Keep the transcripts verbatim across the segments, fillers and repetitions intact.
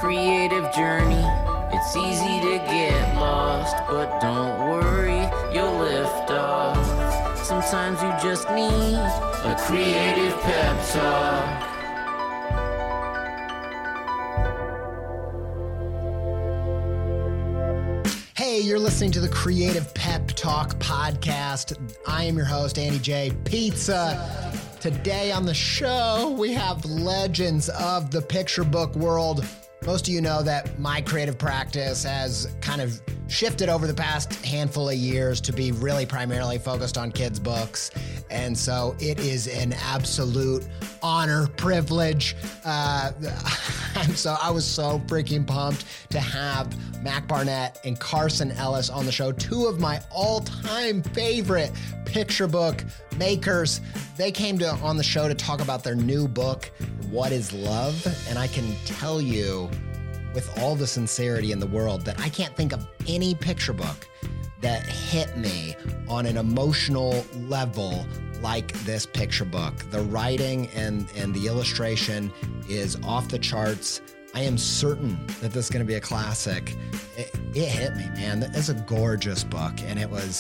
creative journey. It's easy to get lost, but don't worry, you'll lift off. Sometimes you just need a creative pep talk. Hey, you're listening to the Creative Pep Talk podcast. I am your host, Andy J. Pizza. Today on the show, we have legends of the picture book world. Most of you know that my creative practice has kind of shifted over the past handful of years to be really primarily focused on kids' books. And so it is an absolute honor, privilege. Uh, I'm so I was so freaking pumped to have Mac Barnett and Carson Ellis on the show, two of my all-time favorite picture book makers. They came to on the show to talk about their new book, What is Love? And I can tell you with all the sincerity in the world that I can't think of any picture book that hit me on an emotional level like this picture book. The writing and, and the illustration is off the charts. I am certain that this is going to be a classic. It, it hit me, man. It's a gorgeous book, and it was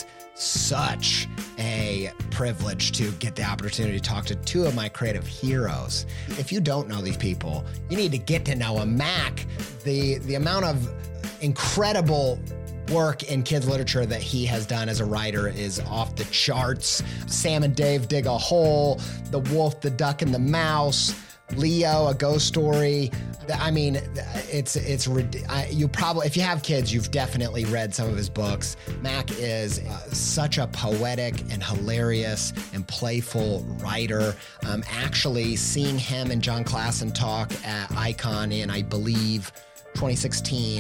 such a privilege to get the opportunity to talk to two of my creative heroes. If you don't know these people, you need to get to know them. Mac, the, the amount of incredible work in kids literature that he has done as a writer is off the charts. Sam and Dave Dig a Hole, The Wolf, the Duck, and the Mouse, Leo, A Ghost Story. I mean, it's it's you probably, if you have kids, you've definitely read some of his books. Mac is uh, such a poetic and hilarious and playful writer. Um, actually, seeing him and John Klassen talk at Icon in, I believe, twenty sixteen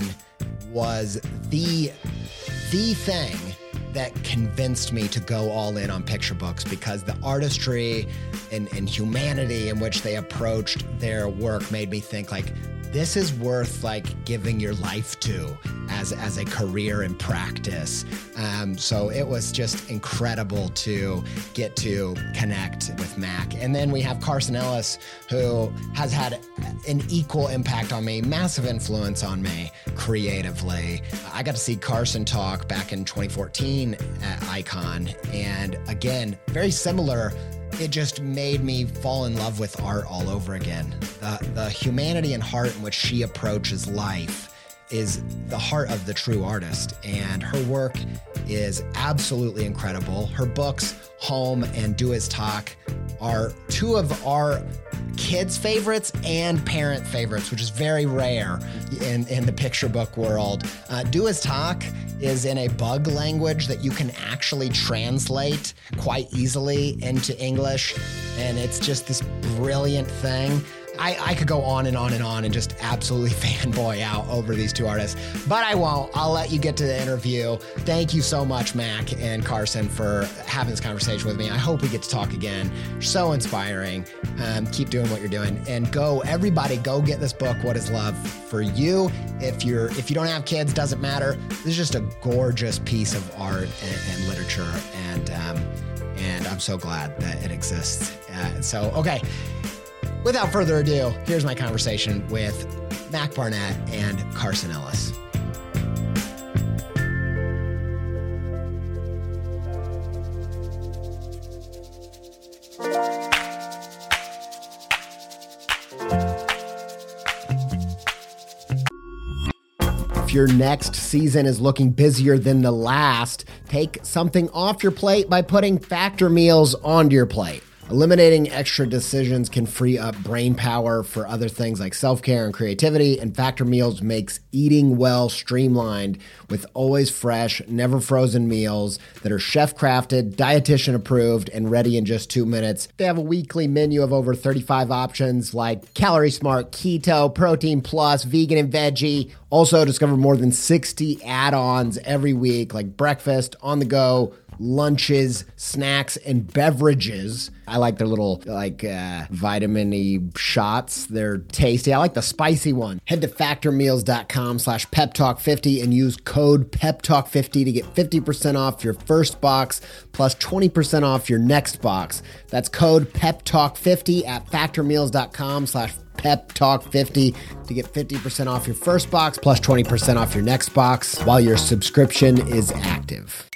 was the the thing that convinced me to go all in on picture books, because the artistry and, and humanity in which they approached their work made me think, like, this is worth like giving your life to as as a career and practice. Um, so it was just incredible to get to connect with Mac. And then we have Carson Ellis, who has had an equal impact on me, massive influence on me creatively. I got to see Carson talk back in twenty fourteen at Icon. And again, very similar. It just made me fall in love with art all over again. The, the humanity and heart in which she approaches life is the heart of the true artist, and her work is absolutely incredible. Her books, Home and Do His Talk, are two of our kids' favorites and parent favorites, which is very rare in, in the picture book world. Uh, Do His Talk is in a bug language that you can actually translate quite easily into English, and it's just this brilliant thing. I, I could go on and on and on and just absolutely fanboy out over these two artists, but I won't. I'll let you get to the interview. Thank you so much, Mac and Carson, for having this conversation with me. I hope we get to talk again. So inspiring. Um, keep doing what you're doing, and go, everybody, go get this book, What is Love, for you. If you're if you don't have kids, doesn't matter. This is just a gorgeous piece of art and, and literature, and um, and I'm so glad that it exists. Uh, so okay. Without further ado, here's my conversation with Mac Barnett and Carson Ellis. If your next season is looking busier than the last, take something off your plate by putting Factor meals onto your plate. Eliminating extra decisions can free up brain power for other things like self-care and creativity, and Factor Meals makes eating well streamlined with always fresh, never frozen meals that are chef-crafted, dietitian approved, and ready in just two minutes. They have a weekly menu of over thirty-five options like Calorie Smart, Keto, Protein Plus, Vegan and Veggie. Also, discover more than sixty add-ons every week like breakfast, on the go, lunches, snacks, and beverages. I like their little like uh, vitamin-y shots. They're tasty. I like the spicy one. Head to factormeals.com slash pep talk 50 and use code pep talk 50 to get fifty percent off your first box plus twenty percent off your next box. That's code pep talk 50 at factormeals.com slash Pep Talk fifty to get fifty percent off your first box plus twenty percent off your next box while your subscription is active.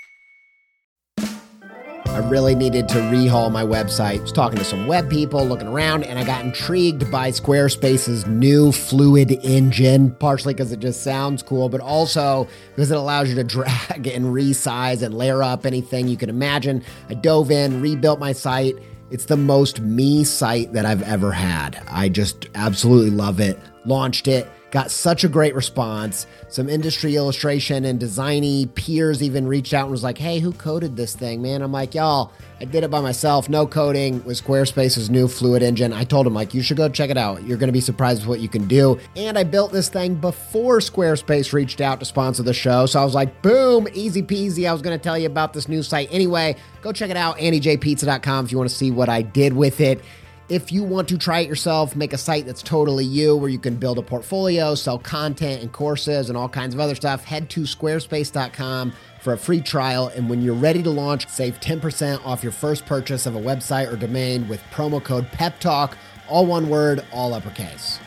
I really needed to rehaul my website. I was talking to some web people, looking around, and I got intrigued by Squarespace's new Fluid engine, partially because it just sounds cool, but also because it allows you to drag and resize and layer up anything you can imagine. I dove in, rebuilt my site. It's the most me site that I've ever had. I just absolutely love it. Launched it. Got such a great response. Some industry illustration and designy peers even reached out and was like, hey, who coded this thing, man? I'm like, y'all, I did it by myself. No coding with Squarespace's new Fluid engine. I told him, like, you should go check it out. You're going to be surprised with what you can do. And I built this thing before Squarespace reached out to sponsor the show. So I was like, boom, easy peasy. I was going to tell you about this new site anyway. Go check it out, andy j pizza dot com, if you want to see what I did with it. If you want to try it yourself, make a site that's totally you, where you can build a portfolio, sell content and courses and all kinds of other stuff, head to squarespace dot com for a free trial. And when you're ready to launch, save ten percent off your first purchase of a website or domain with promo code PEPTALK, all one word, all uppercase.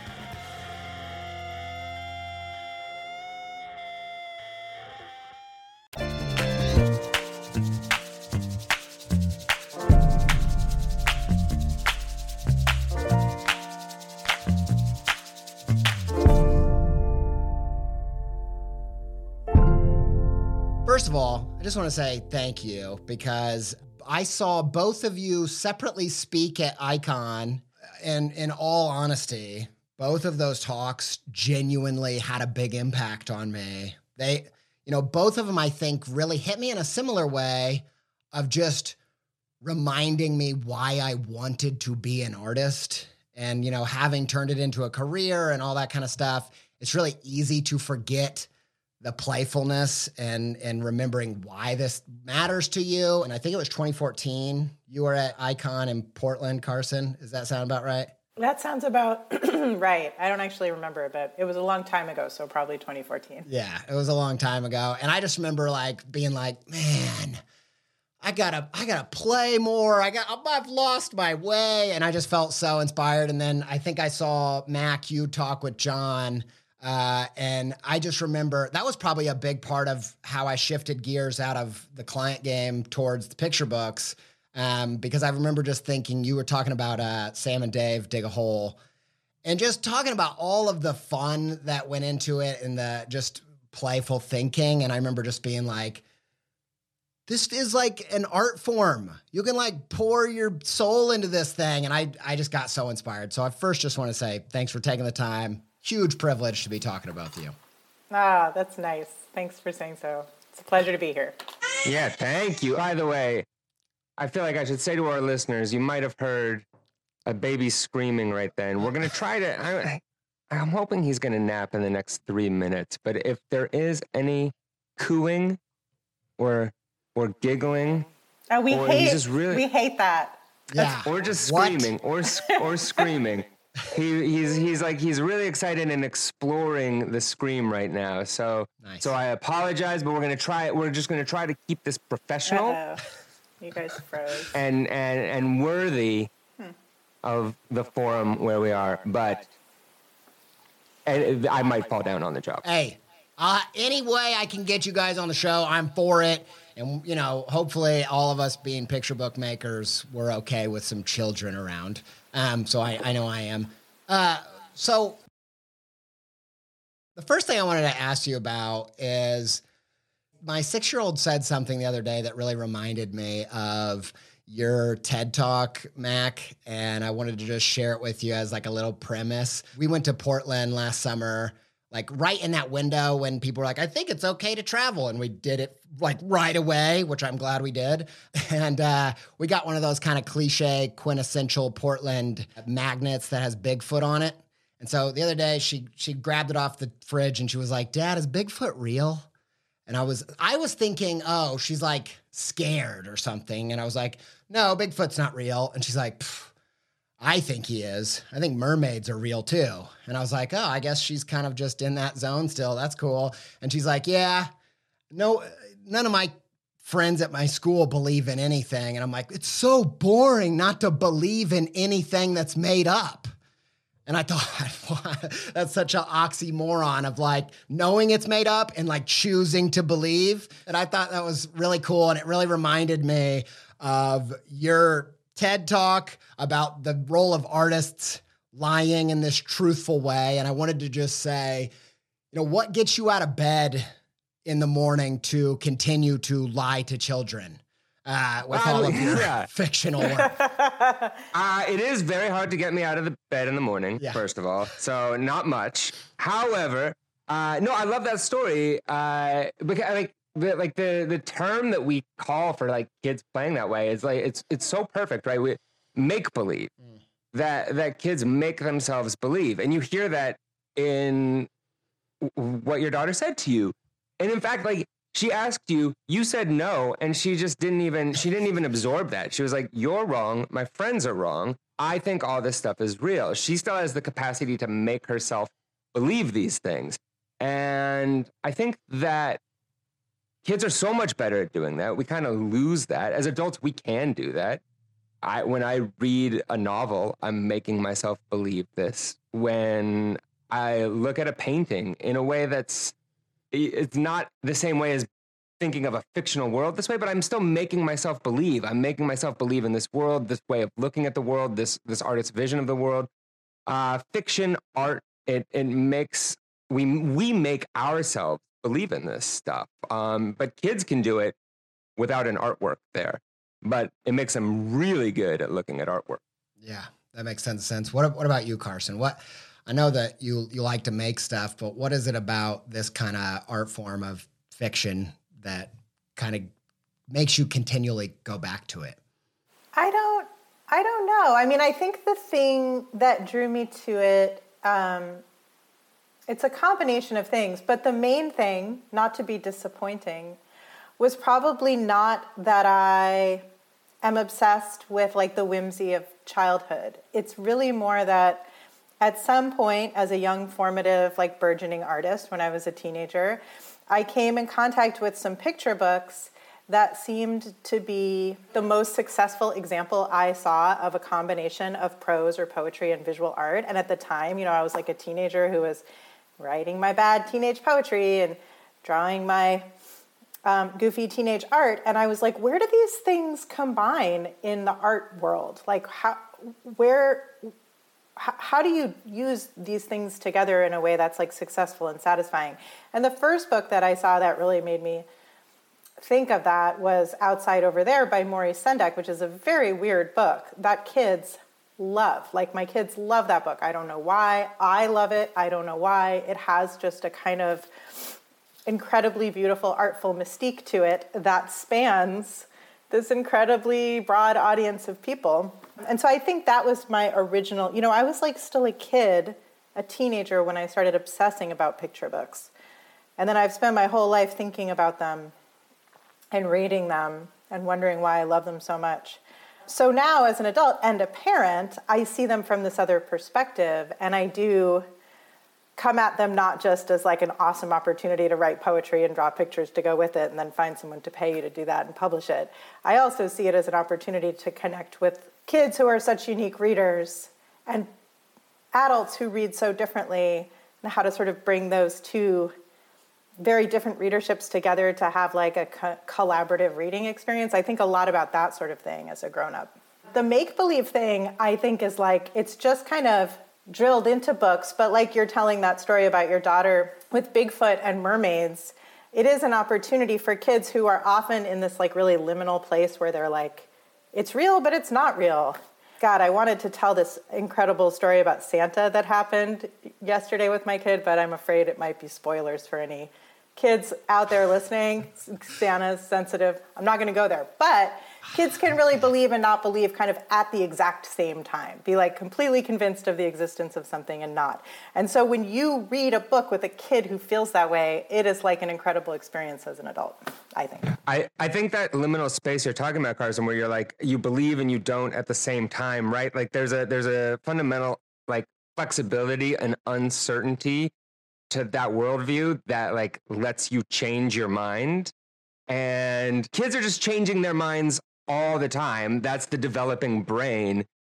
First of all, I just want to say thank you because I saw both of you separately speak at Icon, and in all honesty, both of those talks genuinely had a big impact on me. They, you know, both of them, I think, really hit me in a similar way of just reminding me why I wanted to be an artist. And, you know, having turned it into a career and all that kind of stuff, it's really easy to forget the playfulness and and remembering why this matters to you. And I think it was twenty fourteen. You were at Icon in Portland, Carson. Does that sound about right? That sounds about right. I don't actually remember, but it was a long time ago, so probably twenty fourteen. Yeah, it was a long time ago. And I just remember like being like, man, I gotta, I gotta play more. I got, I've lost my way. And I just felt so inspired. And then I think I saw Mac, you talk with John. Uh, and I just remember that was probably a big part of how I shifted gears out of the client game towards the picture books. Um, because I remember just thinking you were talking about uh, Sam and Dave Dig a Hole and just talking about all of the fun that went into it and the just playful thinking. And I remember just being like, this is like an art form. You can like pour your soul into this thing. And I, I just got so inspired. So I first just want to say thanks for taking the time. Huge privilege to be talking about you. Ah, that's nice. Thanks for saying so. It's a pleasure to be here. Yeah, thank you. By the way, I feel like I should say to our listeners, you might have heard a baby screaming right then. We're going to try to, I, I'm hoping he's going to nap in the next three minutes. But if there is any cooing or or giggling, oh, we or hate, he's just really, we hate that. Yeah. Or just What? screaming or or screaming. He he's he's like he's really excited and exploring the scream right now. So Nice. so I apologize, but we're gonna try it. We're just gonna try to keep this professional Uh-oh. You guys froze. and and and worthy hmm. of the forum where we are. But and I might fall down on the job. Hey, uh, any way I can get you guys on the show, I'm for it. And, you know, hopefully all of us being picture book makers, we're okay with some children around. Um, so I, I know I am. Uh, so the first thing I wanted to ask you about is my six-year-old said something the other day that really reminded me of your TED Talk, Mac, and I wanted to just share it with you as like a little premise. We went to Portland last summer, like right in that window when people were like, I think it's okay to travel. And we did it like right away, which I'm glad we did. And uh, we got one of those kind of cliche, quintessential Portland magnets that has Bigfoot on it. And so the other day she she grabbed it off the fridge and she was like, Dad, is Bigfoot real? And I was I was thinking, oh, she's like scared or something. And I was like, no, Bigfoot's not real. And she's like, I think he is. I think mermaids are real too. And I was like, oh, I guess she's kind of just in that zone still. That's cool. And she's like, yeah, no, none of my friends at my school believe in anything. And I'm like, it's so boring not to believe in anything that's made up. And I thought that's such an oxymoron of like knowing it's made up and like choosing to believe. And I thought that was really cool. And it really reminded me of your TED Talk about the role of artists lying in this truthful way. And I wanted to just say, you know, what gets you out of bed in the morning to continue to lie to children? Uh, with uh, all of your yeah. fictional work. uh, it is very hard to get me out of the bed in the morning, yeah. first of all. So not much. However, uh, no, I love that story. Uh, because like the, like the, the term that we call for like kids playing that way is like, it's, it's so perfect, right? We make believe mm. that, that kids make themselves believe. And you hear that in what your daughter said to you. And in fact, like, she asked you, you said no, and she just didn't even, she didn't even absorb that. She was like, you're wrong. My friends are wrong. I think all this stuff is real. She still has the capacity to make herself believe these things. And I think that kids are so much better at doing that. We kind of lose that. As adults, we can do that. I, when I read a novel, I'm making myself believe this. When I look at a painting in a way that's, it's not the same way as thinking of a fictional world this way, but I'm still making myself believe. I'm making myself believe in this world, this way of looking at the world, this this artist's vision of the world. Uh, fiction, art, it it makes we we make ourselves believe in this stuff. Um, but kids can do it without an artwork there. But it makes them really good at looking at artwork. Yeah, that makes sense. Sense. What what about you, Carson? What I know that you you like to make stuff, but what is it about this kind of art form of fiction that kind of makes you continually go back to it? I don't I don't know. I mean, I think the thing that drew me to it, um, it's a combination of things, but the main thing, not to be disappointing, was probably not that I am obsessed with like the whimsy of childhood. It's really more that at some point, as a young, formative, like burgeoning artist, when I was a teenager, I came in contact with some picture books that seemed to be the most successful example I saw of a combination of prose or poetry and visual art. And at the time, you know, I was like a teenager who was writing my bad teenage poetry and drawing my um, goofy teenage art. And I was like, where do these things combine in the art world? Like, how, where... how do you use these things together in a way that's like successful and satisfying? And the first book that I saw that really made me think of that was Outside Over There by Maurice Sendak, which is a very weird book that kids love. Like my kids love that book. I don't know why. I love it. I don't know why. It has just a kind of incredibly beautiful, artful mystique to it that spans this incredibly broad audience of people. And so I think that was my original, you know, I was like still a kid, a teenager when I started obsessing about picture books. And then I've spent my whole life thinking about them and reading them and wondering why I love them so much. So now as an adult and a parent, I see them from this other perspective, and I do come at them not just as like an awesome opportunity to write poetry and draw pictures to go with it and then find someone to pay you to do that and publish it. I also see it as an opportunity to connect with kids who are such unique readers and adults who read so differently, and how to sort of bring those two very different readerships together to have like a co- collaborative reading experience. I think a lot about that sort of thing as a grown-up. The make-believe thing, I think, is like, it's just kind of drilled into books, but like you're telling that story about your daughter with Bigfoot and mermaids, it is an opportunity for kids who are often in this like really liminal place where they're like, it's real, but it's not real. God, I wanted to tell this incredible story about Santa that happened yesterday with my kid, but I'm afraid it might be spoilers for any kids out there listening. Santa's sensitive. I'm not going to go there. But kids can really believe and not believe kind of at the exact same time. Be like completely convinced of the existence of something and not. And so when you read a book with a kid who feels that way, it is like an incredible experience as an adult, I think. I, I think that liminal space you're talking about, Carson, where you're like, you believe and you don't at the same time, right? Like there's a there's a fundamental like flexibility and uncertainty to that worldview that like lets you change your mind. And kids are just changing their minds all the time. That's the developing brain.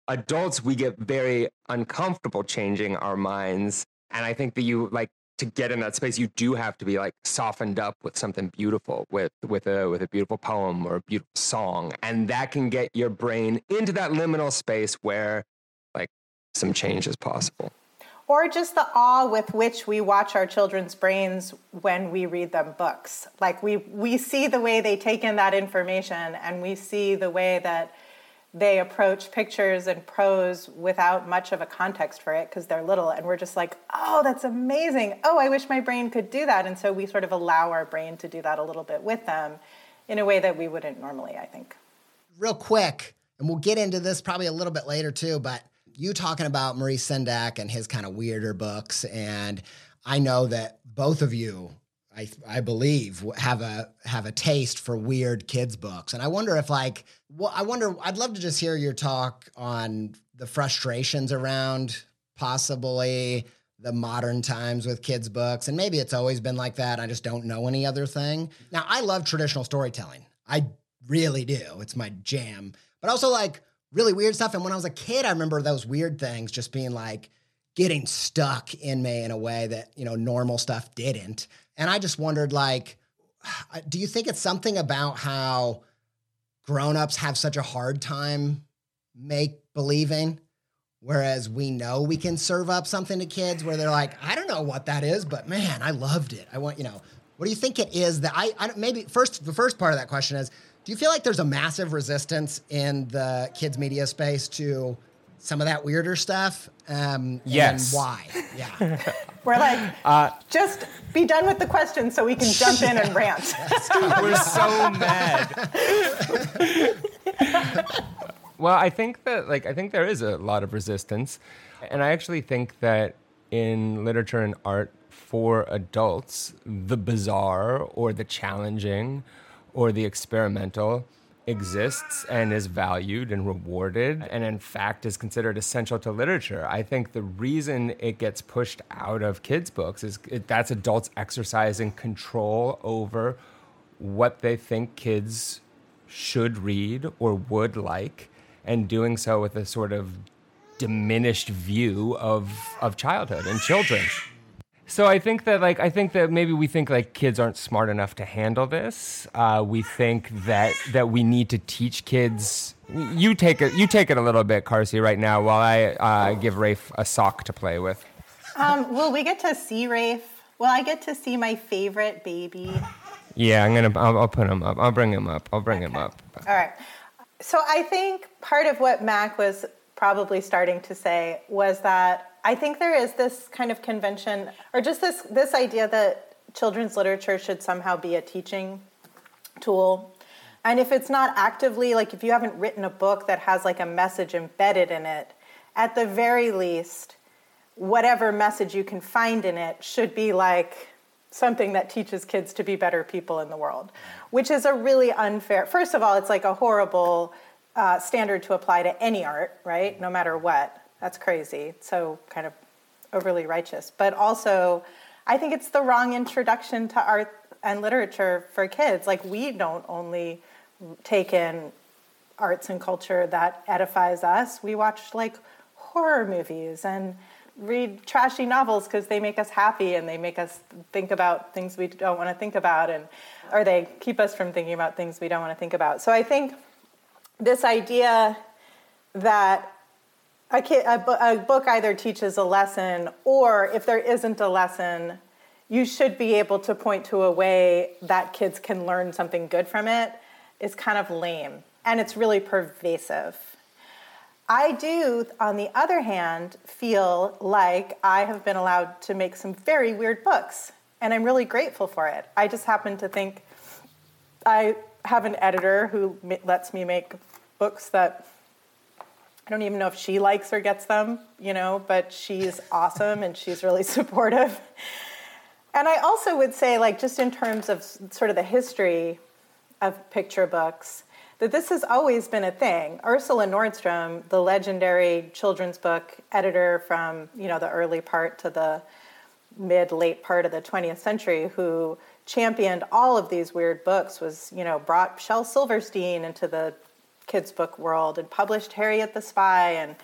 adults, we get very uncomfortable changing our minds. And I think that you like to get in that space, you do have to be like softened up with something beautiful, with with a with a beautiful poem or a beautiful song. And that can get your brain into that liminal space where like some change is possible. Or just the awe with which we watch our children's brains when we read them books. Like we we see the way they take in that information, and we see the way that they approach pictures and prose without much of a context for it because they're little. And we're just like, oh, that's amazing. Oh, I wish my brain could do that. And so we sort of allow our brain to do that a little bit with them in a way that we wouldn't normally, I think. Real quick, and we'll get into this probably a little bit later too, but you talking about Maurice Sendak and his kind of weirder books. And I know that both of you, I I believe, have a have a taste for weird kids books. And I wonder if like, well, I wonder, I'd love to just hear your talk on the frustrations around possibly the modern times with kids books. And maybe it's always been like that. I just don't know any other thing. Now, I love traditional storytelling. I really do. It's my jam. But also like really weird stuff. And when I was a kid, I remember those weird things just being like getting stuck in me in a way that, you know, normal stuff didn't. And I just wondered, like, do you think it's something about how grown-ups have such a hard time make believing, whereas we know we can serve up something to kids where they're like, I don't know what that is, but man, I loved it. I want, you know, what do you think it is that I, I maybe first, the first part of that question is, do you feel like there's a massive resistance in the kids media space to some of that weirder stuff? Um, yes. And why? Yeah. We're like, uh, just be done with the question so we can jump in and rant. We're so mad. Well, I think that, like, I think there is a lot of resistance. And I actually think that in literature and art for adults, the bizarre or the challenging or the experimental exists and is valued and rewarded and in fact is considered essential to literature. I think the reason it gets pushed out of kids' books is it, that's adults exercising control over what they think kids should read or would like, and doing so with a sort of diminished view of of childhood and children. So I think that, like, I think that maybe we think like kids aren't smart enough to handle this. Uh, we think that that we need to teach kids. You take it. You take it a little bit, Carsey, right now, while I uh, give Rafe a sock to play with. Um, will we get to see Rafe? Will I get to see my favorite baby? Yeah, I'm gonna. I'll, I'll put him up. I'll bring him up. I'll bring okay. him up. All right. So I think part of what Mac was probably starting to say was that I think there is this kind of convention, or just this this idea that children's literature should somehow be a teaching tool. And if it's not actively, like if you haven't written a book that has like a message embedded in it, at the very least, whatever message you can find in it should be like something that teaches kids to be better people in the world, which is a really unfair, first of all, it's like a horrible uh, standard to apply to any art, right? No matter what. That's crazy. So kind of overly righteous. But also, I think it's the wrong introduction to art and literature for kids. Like, we don't only take in arts and culture that edifies us. We watch, like, horror movies and read trashy novels because they make us happy and they make us think about things we don't want to think about, and or they keep us from thinking about things we don't want to think about. So I think this idea that A, kid, a, a book either teaches a lesson, or if there isn't a lesson, you should be able to point to a way that kids can learn something good from it, is kind of lame. And it's really pervasive. I do, on the other hand, feel like I have been allowed to make some very weird books, and I'm really grateful for it. I just happen to think I have an editor who lets me make books that I don't even know if she likes or gets them, you know, but she's awesome and she's really supportive. And I also would say, like, just in terms of sort of the history of picture books, that this has always been a thing. Ursula Nordstrom, the legendary children's book editor from, you know, the early part to the mid, late part of the twentieth century, who championed all of these weird books, was, you know, brought Shel Silverstein into the kids book world and published Harriet the Spy and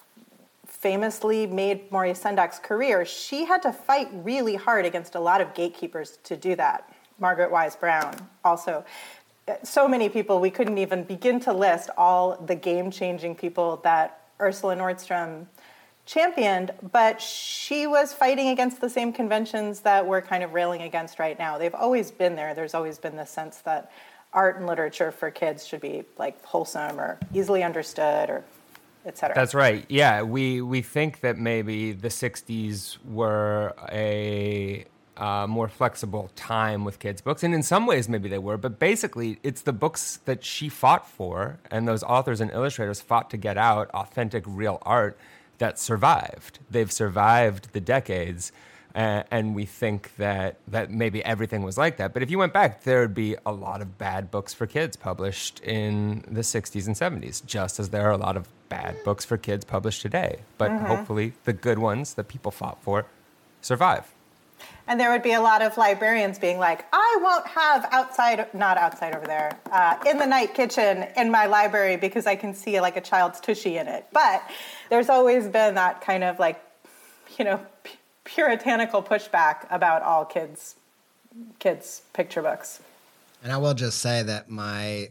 famously made Maurice Sendak's career, she had to fight really hard against a lot of gatekeepers to do that. Margaret Wise Brown also. So many people, we couldn't even begin to list all the game-changing people that Ursula Nordstrom championed, but she was fighting against the same conventions that we're kind of railing against right now. They've always been there. There's always been this sense that art and literature for kids should be like wholesome or easily understood or et cetera. That's right. Yeah, we we think that maybe the sixties were a uh, more flexible time with kids' books, and in some ways maybe they were, but basically it's the books that she fought for and those authors and illustrators fought to get out authentic, real art that survived. They've survived the decades, uh, and we think that that maybe everything was like that. But if you went back, there would be a lot of bad books for kids published in the sixties and seventies, just as there are a lot of bad books for kids published today. But mm-hmm. hopefully the good ones that people fought for survive. And there would be a lot of librarians being like, I won't have outside, not outside over there, uh, in the night kitchen in my library because I can see like a child's tushy in it. But there's always been that kind of like, you know, p- puritanical pushback about all kids, kids' picture books. And I will just say that my,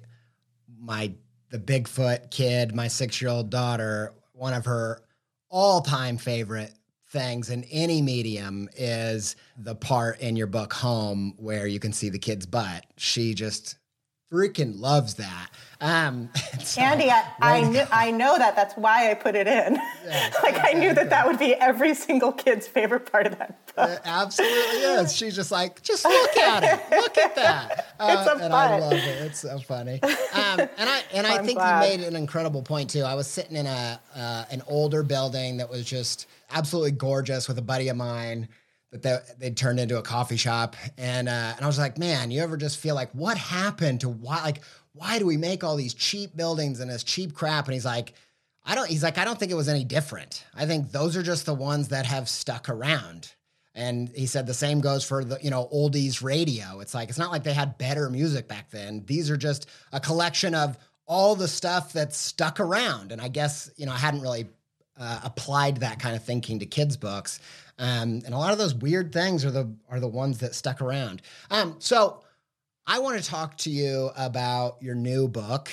my, the Bigfoot kid, my six-year-old daughter, one of her all-time favorite things in any medium is the part in your book Home where you can see the kid's butt. She just freaking loves that. Um, so, Andy, I, I, knew, I know that. That's why I put it in. Yeah, like I knew that that would be every single kid's favorite part of that book. It absolutely is. She's just like, just look at it. Look at that. Uh, it's a and fun. I love it. It's so funny. Um, and I and I think glad. you made an incredible point too. I was sitting in a uh, an older building that was just absolutely gorgeous with a buddy of mine that they, they'd turned into a coffee shop. And uh, and I was like, man, you ever just feel like, what happened to why, like, why do we make all these cheap buildings and this cheap crap? And he's like, I don't, he's like, I don't think it was any different. I think those are just the ones that have stuck around. And he said the same goes for the, you know, oldies radio. It's like, it's not like they had better music back then. These are just a collection of all the stuff that's stuck around. And I guess, you know, I hadn't really uh, applied that kind of thinking to kids' books. Um, and a lot of those weird things are the are the ones that stuck around. Um, so I want to talk to you about your new book,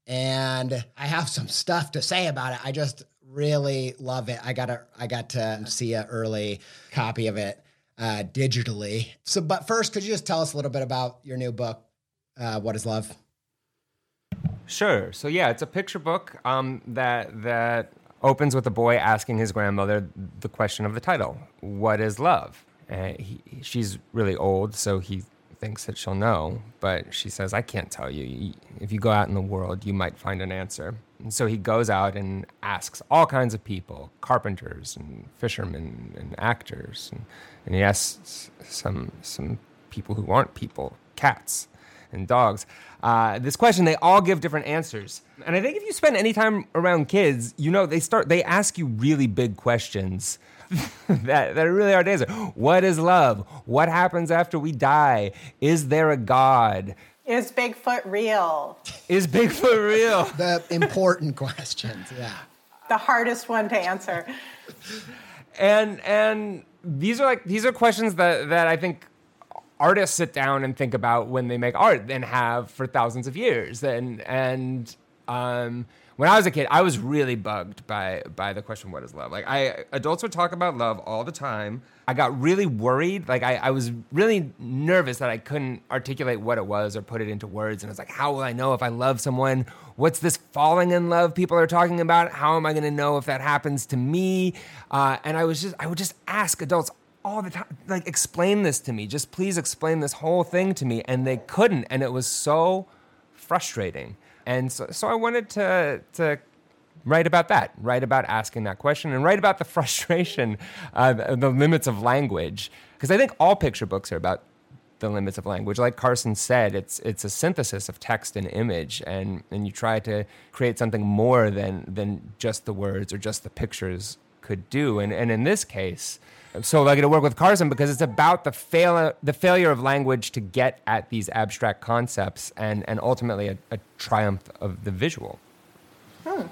and I have some stuff to say about it. I just really love it. I got a, I got to see an early copy of it uh, digitally. So, but first, could you just tell us a little bit about your new book, uh, What is Love? Sure. So yeah, it's a picture book um, that that. opens with a boy asking his grandmother the question of the title, what is love? Uh, he, she's really old, so he thinks that she'll know, but she says, I can't tell you. If you go out in the world, you might find an answer. And so he goes out and asks all kinds of people, carpenters and fishermen and actors, and, and he asks some some people who aren't people, cats and dogs. Uh, this question, they all give different answers. And I think if you spend any time around kids, you know, they start, they ask you really big questions that, that are really hard to answer. What is love? What happens after we die? Is there a God? Is Bigfoot real? Is Bigfoot real? The important questions, yeah. The hardest one to answer. And and these are like, these are questions that, that I think artists sit down and think about when they make art and have for thousands of years. And and um, when I was a kid, I was really bugged by by the question, what is love? Like, I adults would talk about love all the time. I got really worried. Like, I, I was really nervous that I couldn't articulate what it was or put it into words. And I was like, how will I know if I love someone? What's this falling in love people are talking about? How am I going to know if that happens to me? Uh, and I was just, I would just ask adults all the time, like, explain this to me. Just please explain this whole thing to me. And they couldn't. And it was so frustrating. And so, so I wanted to to write about that, write about asking that question, and write about the frustration, uh, the, the limits of language. Because I think all picture books are about the limits of language. Like Carson said, it's it's a synthesis of text and image, and, and you try to create something more than than just the words or just the pictures could do. And and in this case, I'm so lucky to work with Carson because it's about the fail the failure of language to get at these abstract concepts and, and ultimately a, a triumph of the visual. Hmm.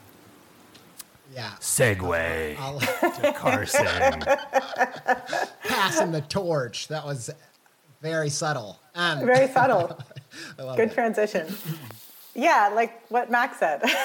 Yeah. Segue I'll, to Carson. Passing the torch. That was very subtle. Um, Very subtle. Good it. transition. Yeah, like what Max said. um,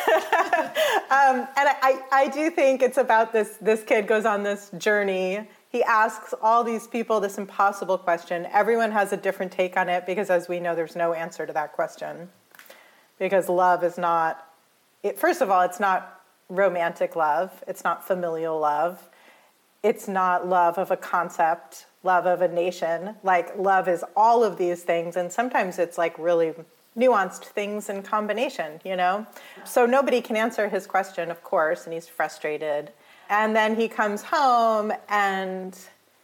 and I, I do think it's about this, this kid goes on this journey. He asks all these people this impossible question. Everyone has a different take on it because, as we know, there's no answer to that question. Because love is not, it, first of all, it's not romantic love. It's not familial love. It's not love of a concept, love of a nation. Like, love is all of these things. And sometimes it's like really nuanced things in combination, you know? So nobody can answer his question, of course, and he's frustrated. And then he comes home, and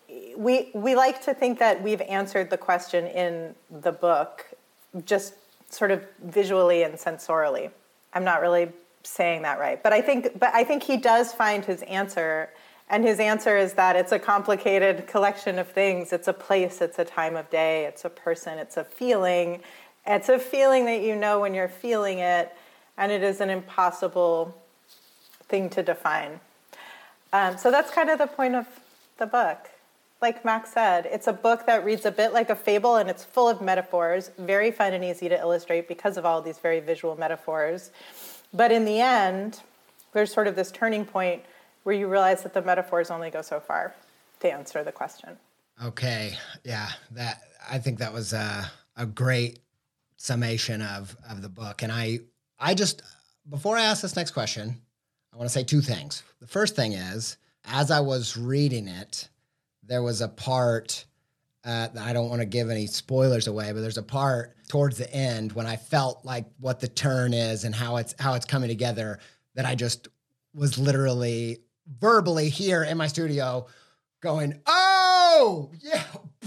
we we like to think that we've answered the question in the book, just sort of visually and sensorially. I'm not really saying that right, but I think but I think he does find his answer, and his answer is that it's a complicated collection of things. It's a place, it's a time of day, it's a person, it's a feeling. It's a feeling that you know when you're feeling it, and it is an impossible thing to define. Um, so that's kind of the point of the book. Like Max said, it's a book that reads a bit like a fable, and it's full of metaphors, very fun and easy to illustrate because of all these very visual metaphors. But in the end, there's sort of this turning point where you realize that the metaphors only go so far to answer the question. Okay, yeah, that I think that was a, a great summation of of the book. And I I just, before I ask this next question, I want to say two things. The first thing is, as I was reading it, there was a part, uh, that I don't want to give any spoilers away, but there's a part towards the end when I felt like what the turn is and how it's how it's coming together, that I just was literally verbally here in my studio going, oh, yeah,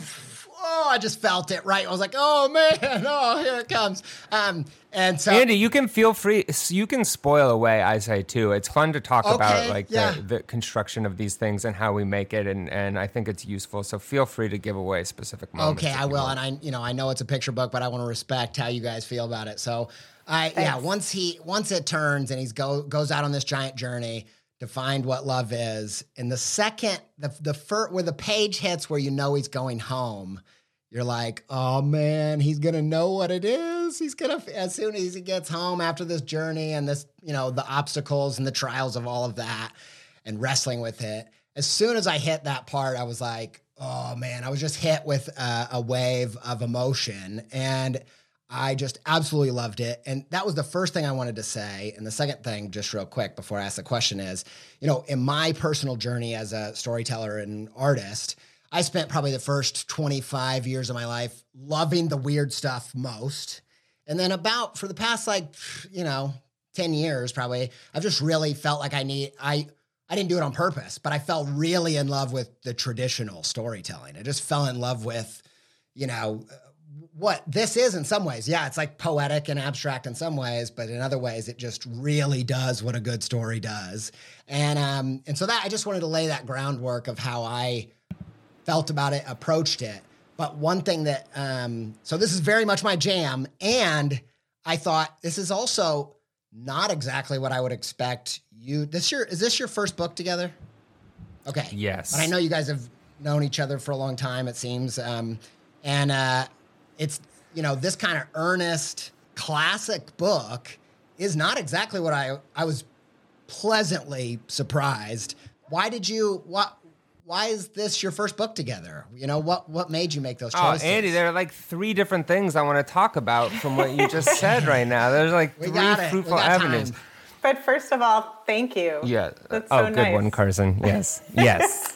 oh, I just felt it, right? I was like, oh, man, oh, here it comes. Um, and so, Andy, you can feel free. You can spoil away, I say, too. It's fun to talk Okay, about like yeah. the, the construction of these things and how we make it, and, and I think it's useful. So feel free to give away specific moments. okay, if I you will. want. And I, you know, I know it's a picture book, but I want to respect how you guys feel about it. So, I, yeah, Thanks. once he, once it turns and he's go goes out on this giant journey to find what love is, and the second, the the fir- where the page hits where you know he's going home, you're like, oh man, he's gonna know what it is. He's gonna, as soon as he gets home after this journey and this, you know, the obstacles and the trials of all of that and wrestling with it. As soon as I hit that part, I was like, oh man, I was just hit with a, a wave of emotion, and I just absolutely loved it. And that was the first thing I wanted to say. And the second thing, just real quick before I ask the question, is, you know, in my personal journey as a storyteller and artist, I spent probably the first twenty-five years of my life loving the weird stuff most. And then about, for the past like, you know, ten years probably, I've just really felt like I need, I, I didn't do it on purpose, but I fell really in love with the traditional storytelling. I just fell in love with, you know, what this is in some ways. Yeah, it's like poetic and abstract in some ways, but in other ways, it just really does what a good story does. And, um, and so that, I just wanted to lay that groundwork of how I felt about it, approached it. But one thing that, um, so this is very much my jam. And I thought this is also not exactly what I would expect you, this year, is this your first book together? Okay. Yes. But I know you guys have known each other for a long time, it seems. Um, and uh, it's, you know, this kind of earnest classic book is not exactly what I, I was pleasantly surprised. Why did you, what, Why is this your first book together? You know, what what made you make those choices? Oh, Andy, there are like three different things I want to talk about from what you just said right now. There's like We three got it. fruitful We got avenues. Um, time. But first of all, thank you. Yeah. That's oh, so good nice. one, Carson. Yes. Yes.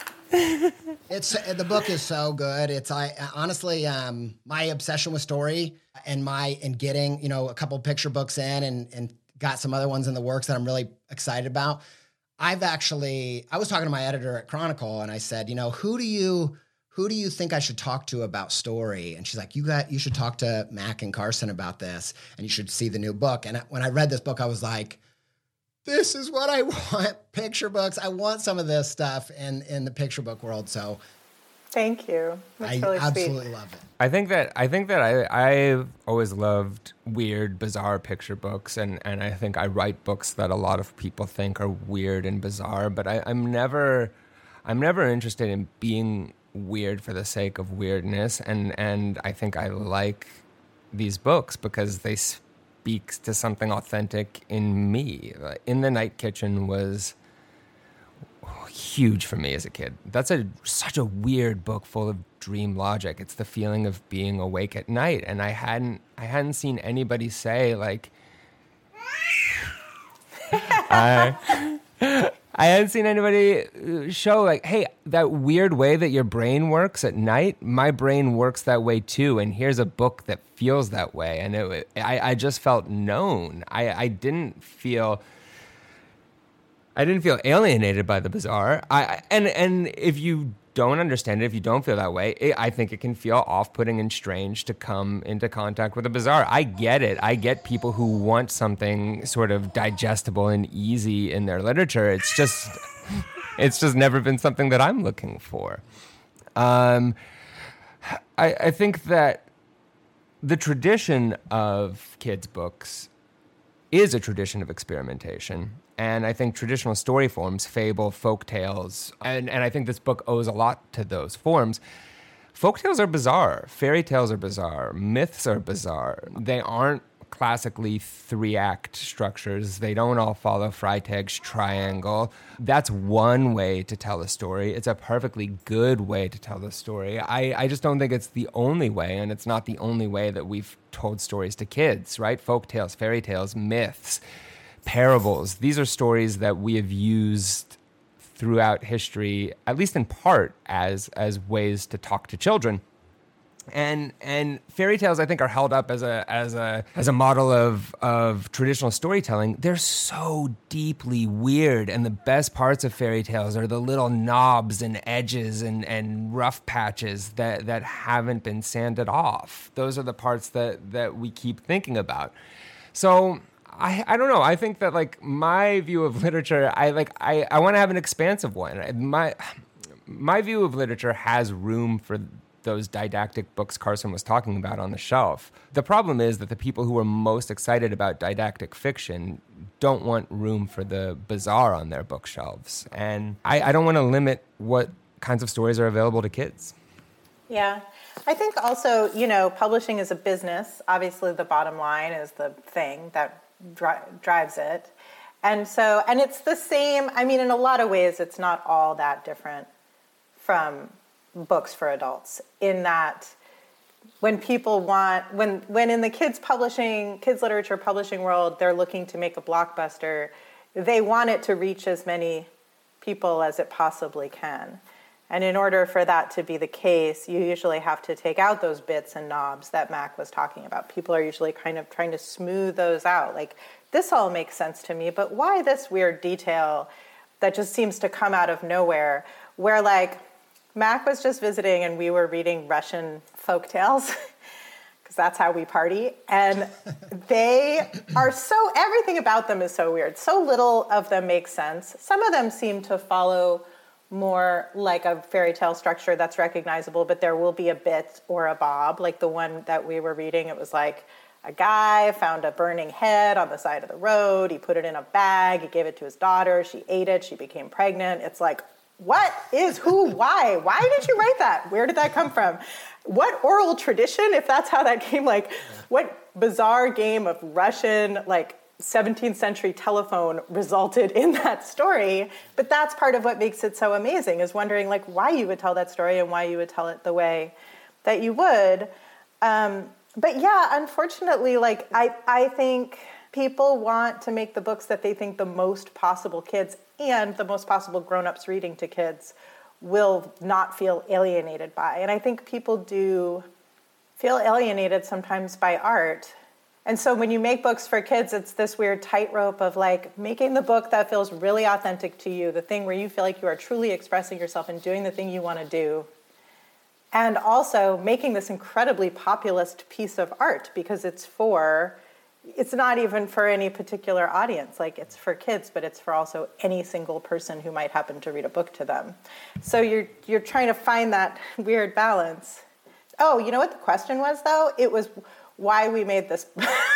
It's the book is so good. It's I honestly um, my obsession with story and my and getting, you know, a couple picture books in and and got some other ones in the works that I'm really excited about. I've actually, I was talking to my editor at Chronicle, and I said, you know, who do you, who do you think I should talk to about story? And she's like, you got, you should talk to Mac and Carson about this, and you should see the new book. And when I read this book, I was like, this is what I want. Picture books. I want some of this stuff in, in the picture book world. So thank you. That's I really absolutely sweet. love it. I think that I think that I I've always loved weird, bizarre picture books, and, and I think I write books that a lot of people think are weird and bizarre, but I, I'm never I'm never interested in being weird for the sake of weirdness, and, and I think I like these books because they speak to something authentic in me. In the Night Kitchen was huge for me as a kid. That's a such a weird book full of dream logic. It's the feeling of being awake at night, and I hadn't I hadn't seen anybody say like I I hadn't seen anybody show like, hey, that weird way that your brain works at night, my brain works that way too, and here's a book that feels that way. And it, I I just felt known. I I didn't feel I didn't feel alienated by the bizarre. I and and if you don't understand it, if you don't feel that way, it, I think it can feel off-putting and strange to come into contact with the bizarre. I get it. I get people who want something sort of digestible and easy in their literature. It's just, it's just never been something that I'm looking for. Um, I, I think that the tradition of kids' books is a tradition of experimentation. And I think traditional story forms, fable, folk tales, and, and I think this book owes a lot to those forms. Folk tales are bizarre. Fairy tales are bizarre. Myths are bizarre. They aren't classically three-act structures. They don't all follow Freytag's triangle. That's one way to tell a story. It's a perfectly good way to tell the story. I, I just don't think it's the only way, and it's not the only way that we've told stories to kids, right? Folk tales, fairy tales, myths, parables. These are stories that we have used throughout history, at least in part, as as ways to talk to children. And and fairy tales, I think, are held up as a as a as a model of of traditional storytelling. They're so deeply weird, and the best parts of fairy tales are the little knobs and edges and, and rough patches that, that haven't been sanded off. Those are the parts that, that we keep thinking about. So I, I don't know. I think that like my view of literature, I like I, I want to have an expansive one. My my view of literature has room for those didactic books Carson was talking about on the shelf. The problem is that the people who are most excited about didactic fiction don't want room for the bizarre on their bookshelves. And I, I don't want to limit what kinds of stories are available to kids. Yeah. I think also, you know, publishing is a business. Obviously, the bottom line is the thing that dri- drives it. And so, and it's the same, I mean, in a lot of ways, it's not all that different from books for adults, in that when people want, when when in the kids publishing, kids literature publishing world, they're looking to make a blockbuster, they want it to reach as many people as it possibly can. And in order for that to be the case, you usually have to take out those bits and knobs that Mac was talking about. People are usually kind of trying to smooth those out. Like, this all makes sense to me, but why this weird detail that just seems to come out of nowhere, where like, Mac was just visiting and we were reading Russian folk tales because that's how we party. And they are so, everything about them is so weird. So little of them makes sense. Some of them seem to follow more like a fairy tale structure that's recognizable, but there will be a bit or a bob. Like the one that we were reading, it was like a guy found a burning head on the side of the road. He put it in a bag. He gave it to his daughter. She ate it. She became pregnant. It's like, what is who, why? Why did you write that? Where did that come from? What oral tradition, if that's how that came, like what bizarre game of Russian, like seventeenth century telephone resulted in that story? But that's part of what makes it so amazing, is wondering like why you would tell that story and why you would tell it the way that you would. Um, but yeah, unfortunately, like I, I think people want to make the books that they think the most possible kids and the most possible grown-ups reading to kids will not feel alienated by. And I think people do feel alienated sometimes by art. And so when you make books for kids, it's this weird tightrope of like making the book that feels really authentic to you, the thing where you feel like you are truly expressing yourself and doing the thing you want to do. And also making this incredibly populist piece of art because it's for it's not even for any particular audience. Like, it's for kids, but it's for also any single person who might happen to read a book to them. So you're you're trying to find that weird balance. Oh, you know what the question was, though? It was why we made this.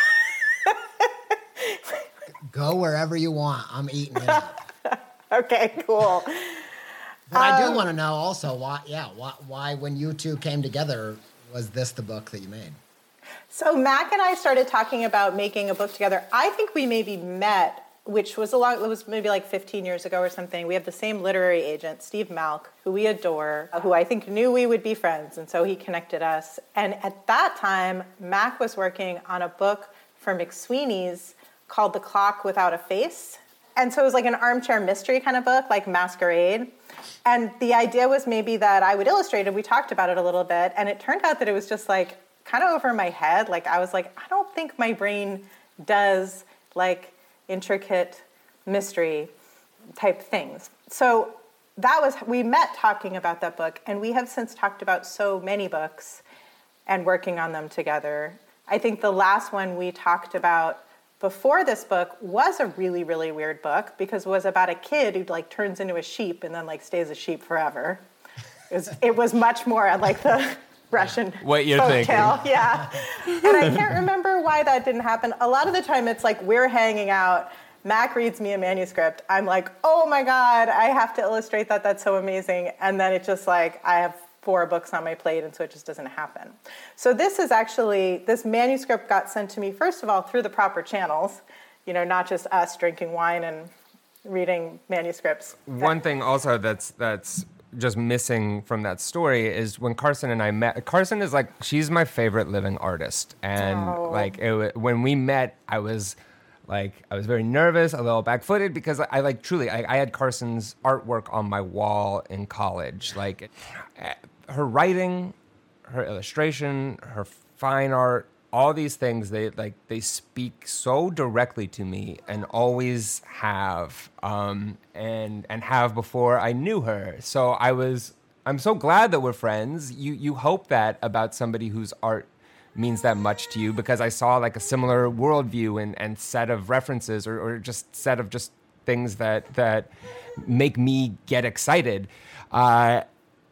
Go wherever you want. I'm eating it up. Okay, cool. But um, I do Um, want to know also why, yeah, why, why when you two came together, was this the book that you made? So Mac and I started talking about making a book together. I think we maybe met, which was a long, it was maybe like fifteen years ago or something. We have the same literary agent, Steve Malk, who we adore, who I think knew we would be friends, and so he connected us. And at that time, Mac was working on a book for McSweeney's called The Clock Without a Face. And so it was like an armchair mystery kind of book, like Masquerade. And the idea was maybe that I would illustrate it. We talked about it a little bit. And it turned out that it was just like kind of over my head. Like I was like, I don't think my brain does like intricate mystery type things. So that was, we met talking about that book. And we have since talked about so many books and working on them together. I think the last one we talked about before this book was a really, really weird book because it was about a kid who like turns into a sheep and then like stays a sheep forever. It was, it was much more like the Russian what you're folk thinking. tale. Yeah. And I can't remember why that didn't happen. A lot of the time it's like we're hanging out, Mac reads me a manuscript. I'm like, oh my God, I have to illustrate that. That's so amazing. And then it's just like, I have four books on my plate, and so it just doesn't happen. So this is actually, this manuscript got sent to me, first of all, through the proper channels, you know, not just us drinking wine and reading manuscripts. One thing also that's that's just missing from that story is when Carson and I met. Carson is like, she's my favorite living artist. And Oh. like it, when we met, I was like, I was very nervous, a little back-footed because I, I like truly, I, I had Carson's artwork on my wall in college. Like her writing, her illustration, her fine art, all these things, they like they speak so directly to me and always have, um, and and have before I knew her. So I was, I'm so glad that we're friends. You you hope that about somebody whose art means that much to you because I saw like a similar worldview and, and set of references or, or just set of just things that that make me get excited. Uh,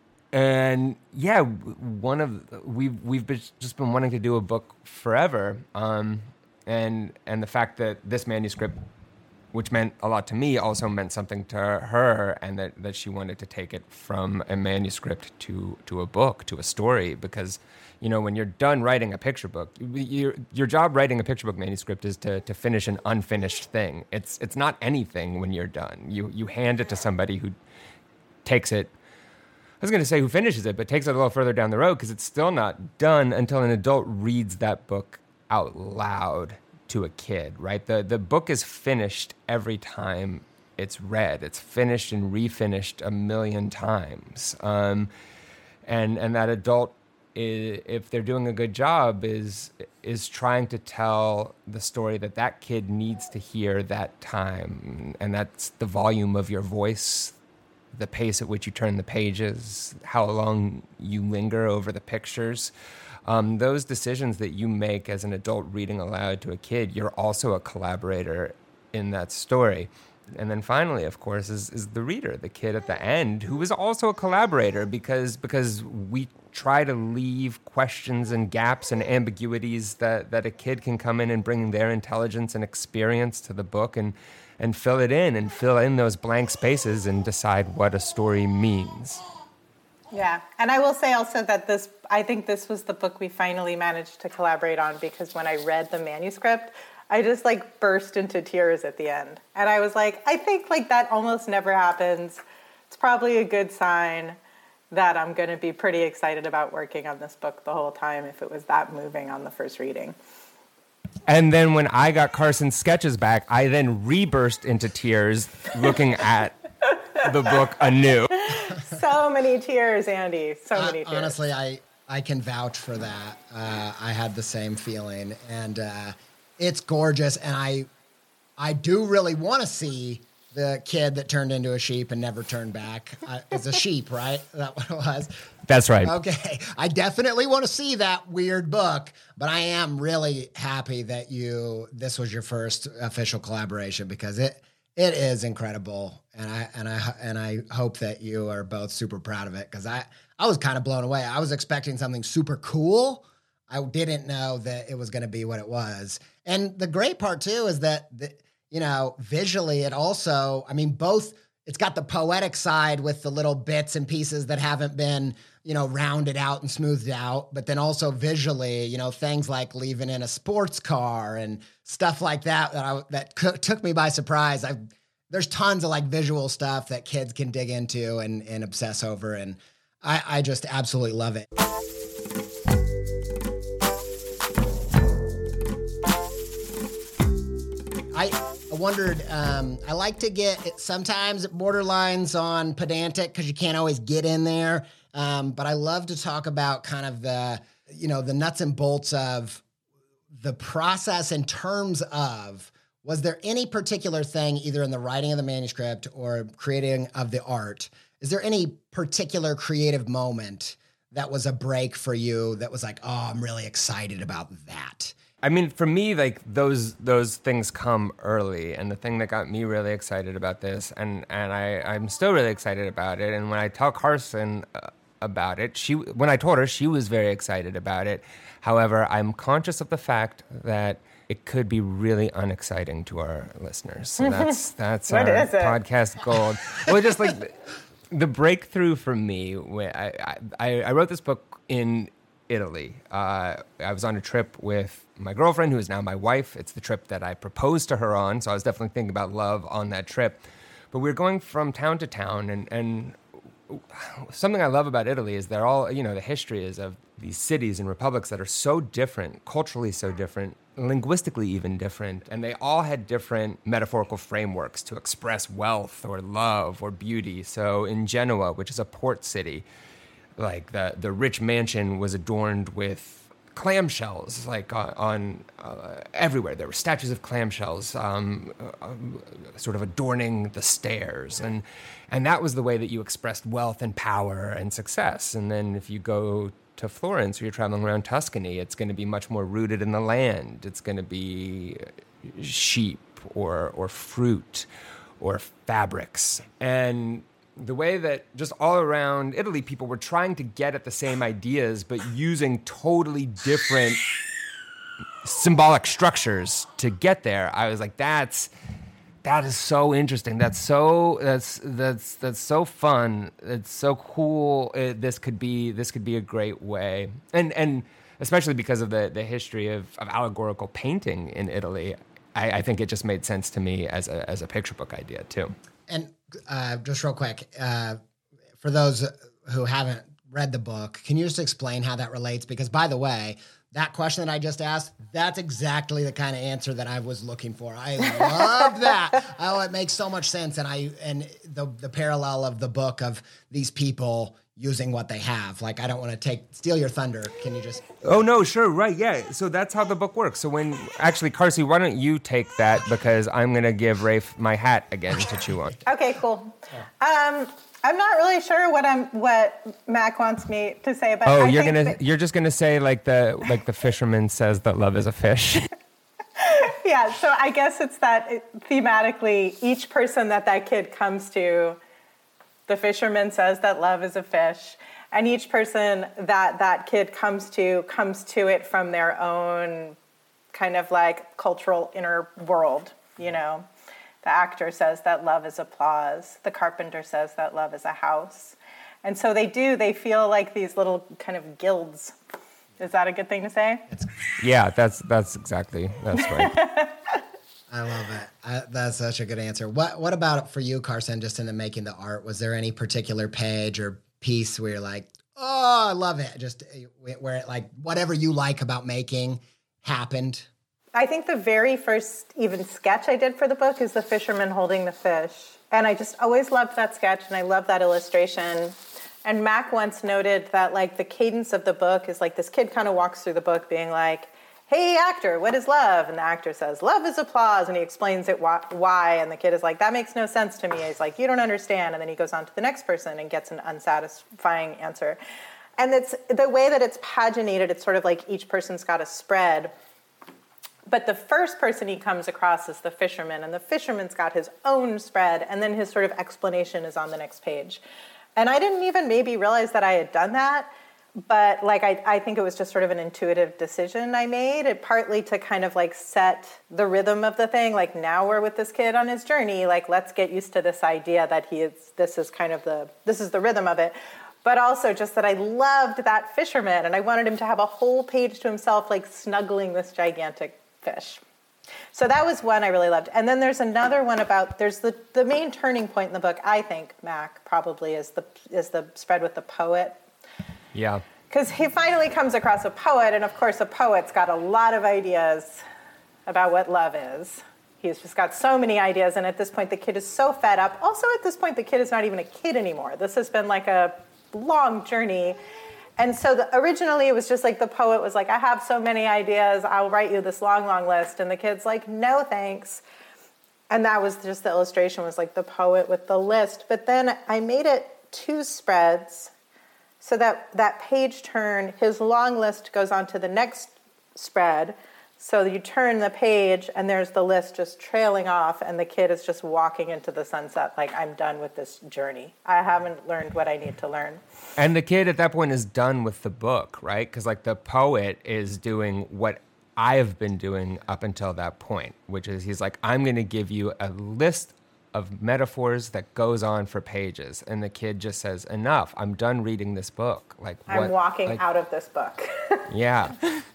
And yeah, one of we've we've been, just been wanting to do a book forever, um, and and the fact that this manuscript, which meant a lot to me, also meant something to her, and that, that she wanted to take it from a manuscript to to a book, to a story, because you know when you're done writing a picture book, your your job writing a picture book manuscript is to to finish an unfinished thing. It's it's not anything when you're done. You you hand it to somebody who takes it. I was going to say who finishes it, but takes it a little further down the road because it's still not done until an adult reads that book out loud to a kid, right? The the book is finished every time it's read. It's finished and refinished a million times. Um, and and that adult, is, if they're doing a good job, is is trying to tell the story that that kid needs to hear that time. And that's the volume of your voice, the pace at which you turn the pages, how long you linger over the pictures. Um, those decisions that you make as an adult reading aloud to a kid, you're also a collaborator in that story. And then finally, of course, is, is the reader, the kid at the end, who is also a collaborator because because we try to leave questions and gaps and ambiguities that, that a kid can come in and bring their intelligence and experience to the book and and fill it in and fill in those blank spaces and decide what a story means. Yeah, and I will say also that this, I think this was the book we finally managed to collaborate on because when I read the manuscript, I just like burst into tears at the end. And I was like, I think like that almost never happens. It's probably a good sign that I'm going to be pretty excited about working on this book the whole time if it was that moving on the first reading. And then when I got Carson's sketches back, I then reburst into tears looking at the book anew. So many tears, Andy. So Uh, many tears. honestly, I, I can vouch for that. Uh, I had the same feeling, and uh, it's gorgeous. And I I do really want to see the kid that turned into a sheep and never turned back. Uh, it's a sheep, right? Is that what it was? That's right. Okay. I definitely want to see that weird book, but I am really happy that you, this was your first official collaboration because it, it is incredible. And I, and I, and I hope that you are both super proud of it. Cause I, I was kind of blown away. I was expecting something super cool. I didn't know that it was going to be what it was. And the great part too, is that, the, you know, visually it also, I mean, both, it's got the poetic side with the little bits and pieces that haven't been, you know, rounded out and smoothed out, but then also visually, you know, things like leaving in a sports car and stuff like that, that I, that c- took me by surprise. I, there's tons of like visual stuff that kids can dig into and, and obsess over. And I, I just absolutely love it. I wondered, um, I like to get, sometimes it borderlines on pedantic because you can't always get in there. Um, but I love to talk about kind of the, you know, the nuts and bolts of the process in terms of, was there any particular thing either in the writing of the manuscript or creating of the art? Is there any particular creative moment that was a break for you that was like, oh, I'm really excited about that? I mean, for me, like those those things come early, and the thing that got me really excited about this, and and I I'm still really excited about it. And when I tell Carson uh, about it, she when I told her, she was very excited about it. However, I'm conscious of the fact that it could be really unexciting to our listeners. So that's that's our podcast gold. Well, just like the, the breakthrough for me, when I, I I wrote this book in Italy. Uh, I was on a trip with my girlfriend, who is now my wife. It's the trip that I proposed to her on, so I was definitely thinking about love on that trip. But we were going from town to town, and, and something I love about Italy is they're all, you know, the history is of these cities and republics that are so different, culturally so different, linguistically even different, and they all had different metaphorical frameworks to express wealth or love or beauty. So in Genoa, which is a port city, like the, the rich mansion was adorned with clamshells, like on, on uh, everywhere. There were statues of clamshells, um, uh, sort of adorning the stairs, and and that was the way that you expressed wealth and power and success. And then if you go to Florence or you're traveling around Tuscany, it's going to be much more rooted in the land. It's going to be sheep or or fruit or fabrics. And the way that just all around Italy, people were trying to get at the same ideas, but using totally different symbolic structures to get there. I was like, that's, that is so interesting. That's so, that's, that's, that's so fun. It's so cool. It, this could be, this could be a great way. And, and especially because of the, the history of, of allegorical painting in Italy, I, I think it just made sense to me as a, as a picture book idea too. And uh, just real quick, uh, for those who haven't read the book, can you just explain how that relates? Because, by the way, that question that I just asked, that's exactly the kind of answer that I was looking for. I love that. Oh, it makes so much sense. And I and the the parallel of the book of these people using what they have. Like, I don't want to take steal your thunder. Can you just... Oh, no, sure, right, yeah. So that's how the book works. So when... Actually, Carsey, why don't you take that, because I'm going to give Rafe my hat again to chew on. Okay, cool. Um, I'm not really sure what I'm what Mac wants me to say, but oh, I you're think gonna that, you're just gonna say like the like the fisherman says that love is a fish. Yeah, so I guess it's that it, thematically, each person that that kid comes to, the fisherman says that love is a fish, and each person that that kid comes to comes to it from their own kind of like cultural inner world, you know. The actor says that love is applause. The carpenter says that love is a house. And so they do, they feel like these little kind of guilds. Is that a good thing to say? Yeah, that's that's exactly, that's right. I love it. I, that's such a good answer. What What about it for you, Carson, just in the making the art? Was there any particular page or piece where you're like, oh, I love it? Just where it like, whatever you like about making happened? I think the very first even sketch I did for the book is the fisherman holding the fish. And I just always loved that sketch, and I love that illustration. And Mac once noted that like the cadence of the book is like this kid kind of walks through the book being like, hey, actor, what is love? And the actor says, love is applause. And he explains it why. And the kid is like, that makes no sense to me. He's like, you don't understand. And then he goes on to the next person and gets an unsatisfying answer. And it's the way that it's paginated, it's sort of like each person's got a spread. But the first person he comes across is the fisherman. And the fisherman's got his own spread. And then his sort of explanation is on the next page. And I didn't even maybe realize that I had done that. But like I, I think it was just sort of an intuitive decision I made, it partly to kind of like set the rhythm of the thing. Like now we're with this kid on his journey. Like let's get used to this idea that he is. This is kind of the this is the rhythm of it. But also just that I loved that fisherman and I wanted him to have a whole page to himself, like snuggling this gigantic fish. So that was one I really loved. And then there's another one about there's the the main turning point in the book. I think Mac probably is the is the spread with the poet. Yeah. Because he finally comes across a poet, and of course a poet's got a lot of ideas about what love is. He's just got so many ideas, and at this point the kid is so fed up. Also at this point the kid is not even a kid anymore. This has been like a long journey. And so the, originally it was just like the poet was like, I have so many ideas, I'll write you this long, long list. And the kid's like, no thanks. And that was just the illustration was like the poet with the list. But then I made it two spreads. So that, that page turn, his long list goes on to the next spread. So you turn the page and there's the list just trailing off and the kid is just walking into the sunset like, I'm done with this journey. I haven't learned what I need to learn. And the kid at that point is done with the book, right? Because like the poet is doing what I've been doing up until that point, which is he's like, I'm going to give you a list of metaphors that goes on for pages, and the kid just says, enough, I'm done reading this book. Like I'm what, walking like, out of this book. Yeah.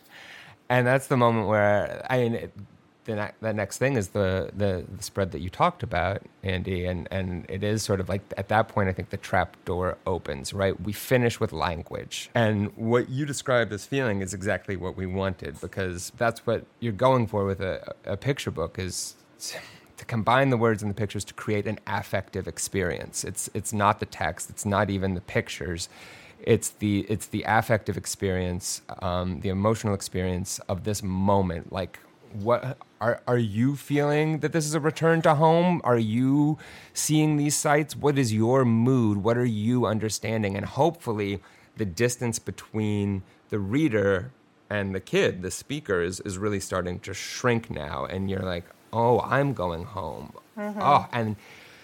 And that's the moment where, I mean, it, the, ne- the next thing is the, the, the spread that you talked about, Andy, and, and it is sort of like, at that point, I think the trap door opens, right? We finish with language. And what you described as feeling is exactly what we wanted, because that's what you're going for with a, a picture book is to combine the words and the pictures to create an affective experience. It's it's not the text. It's not even the pictures. It's the it's the affective experience, um, the emotional experience of this moment. Like, what are are you feeling that this is a return to home? Are you seeing these sights? What is your mood? What are you understanding? And hopefully, the distance between the reader and the kid, the speaker, is is really starting to shrink now. And you're like, oh, I'm going home. Mm-hmm. Oh, and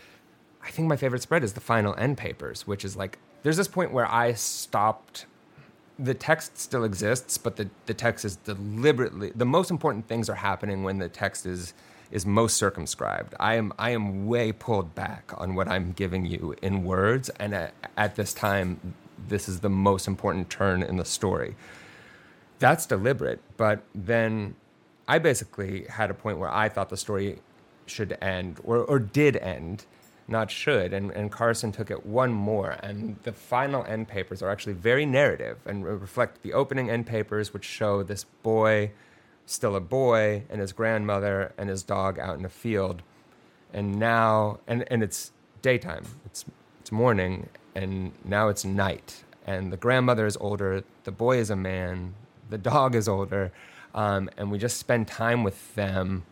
I think my favorite spread is the final end papers, which is like, there's this point where I stopped, the text still exists, but the, the text is deliberately, the most important things are happening when the text is is most circumscribed. I am I am way pulled back on what I'm giving you in words, and at, at this time, this is the most important turn in the story. That's deliberate, but then I basically had a point where I thought the story should end, or, or did end, not should, and, and Carson took it one more, and the final end papers are actually very narrative and reflect the opening end papers, which show this boy, still a boy, and his grandmother and his dog out in a field, and now, and, and it's daytime, it's, it's morning, and now it's night, and the grandmother is older, the boy is a man, the dog is older, Um, and we just spend time with them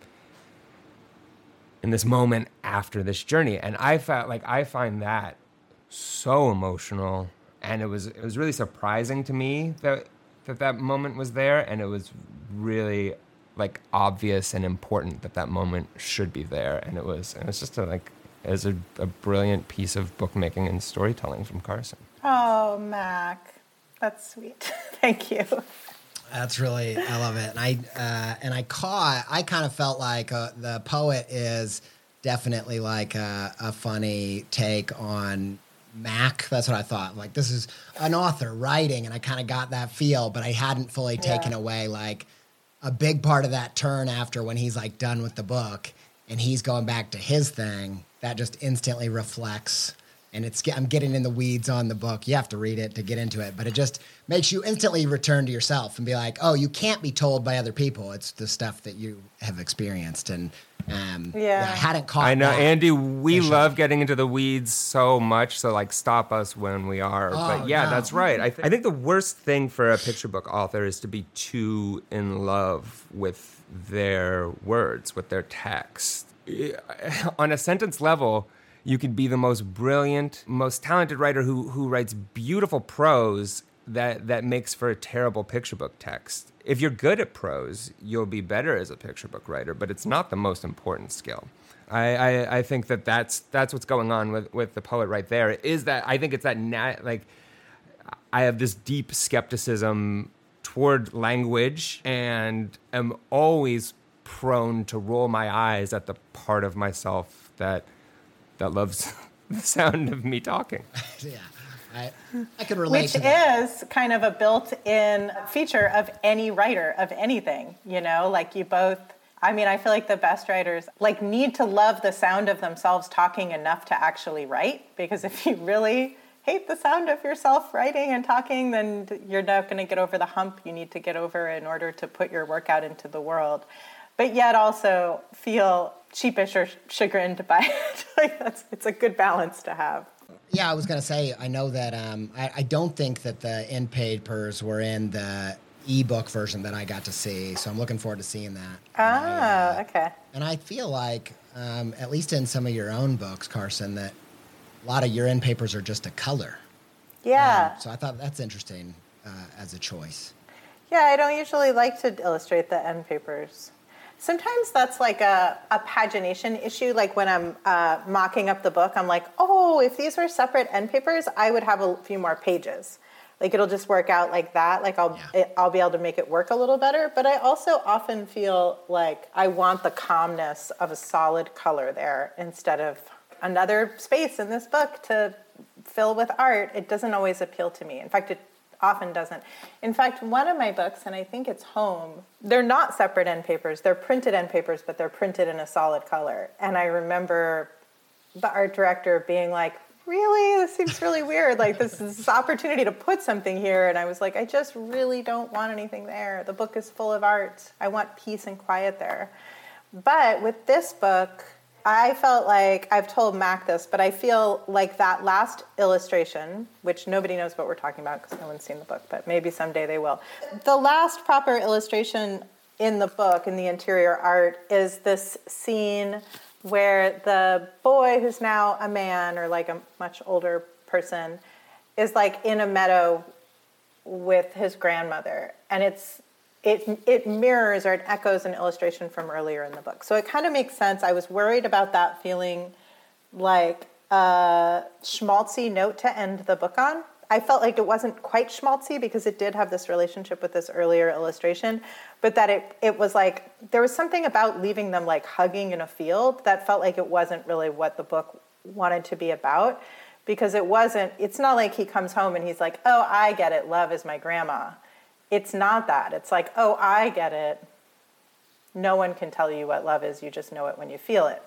in this moment after this journey. And I felt like I find that so emotional, and it was it was really surprising to me that that, that moment was there, and it was really like obvious and important that that moment should be there. And it was it was just a, like it was a, a brilliant piece of bookmaking and storytelling from Carson. Oh, Mac, that's sweet. Thank you. That's really, I love it. And I uh, and I caught, I kind of felt like uh, the poet is definitely like a, a funny take on Mac. That's what I thought. Like, this is an author writing, and I kind of got that feel, but I hadn't fully taken yeah. away like a big part of that turn after when he's like done with the book and he's going back to his thing. That just instantly reflects. And it's I'm getting in the weeds on the book. You have to read it to get into it, but it just makes you instantly return to yourself and be like, oh, you can't be told by other people. It's the stuff that you have experienced. And Um, Yeah. I hadn't caught I know, that. Andy, we Visually. love getting into the weeds so much, so like stop us when we are. Oh, but yeah, no. that's right. I, th- I think the worst thing for a picture book author is to be too in love with their words, with their text. On a sentence level, you could be the most brilliant, most talented writer who, who writes beautiful prose that, that makes for a terrible picture book text. If you're good at prose, you'll be better as a picture book writer, but it's not the most important skill. I, I, I think that that's, that's what's going on with, with the poet right there, is that I think it's that, nat- like, I have this deep skepticism toward language and am always prone to roll my eyes at the part of myself that that loves the sound of me talking. Yeah, I, I could relate Which to that. is kind of a built-in feature of any writer of anything, you know, like you both, I mean, I feel like the best writers like need to love the sound of themselves talking enough to actually write, because if you really hate the sound of yourself writing and talking, then you're not going to get over the hump you need to get over in order to put your work out into the world, but yet also feel sheepish or chagrined by it. Like that's, it's a good balance to have. Yeah, I was going to say, I know that um, I, I don't think that the end papers were in the ebook version that I got to see, so I'm looking forward to seeing that. Ah, And I, uh, okay. And I feel like, um, at least in some of your own books, Carson, that a lot of your end papers are just a color. Yeah. Um, so I thought that's interesting uh, as a choice. Yeah, I don't usually like to illustrate the end papers. Sometimes that's like a, a pagination issue. Like when I'm uh, mocking up the book, I'm like, oh, if these were separate end papers, I would have a few more pages. Like it'll just work out like that. Like I'll Yeah. it, I'll be able to make it work a little better. But I also often feel like I want the calmness of a solid color there instead of another space in this book to fill with art. It doesn't always appeal to me. In fact, it often doesn't. In fact, one of my books, and I think it's Home, they're not separate end papers. They're printed end papers, but they're printed in a solid color. And I remember the art director being like, really? This seems really weird. Like this is this opportunity to put something here. And I was like, I just really don't want anything there. The book is full of art. I want peace and quiet there. But with this book, I felt like, I've told Mac this, but I feel like that last illustration, which nobody knows what we're talking about because no one's seen the book, but maybe someday they will. The last proper illustration in the book, in the interior art, is this scene where the boy, who's now a man or like a much older person, is like in a meadow with his grandmother. And it's It it mirrors or it echoes an illustration from earlier in the book. So it kind of makes sense. I was worried about that feeling like a schmaltzy note to end the book on. I felt like it wasn't quite schmaltzy because it did have this relationship with this earlier illustration, but that it, it was like, there was something about leaving them like hugging in a field that felt like it wasn't really what the book wanted to be about, because it wasn't, it's not like he comes home and he's like, oh, I get it, love is my grandma. It's not that. It's like, oh, I get it. No one can tell you what love is. You just know it when you feel it.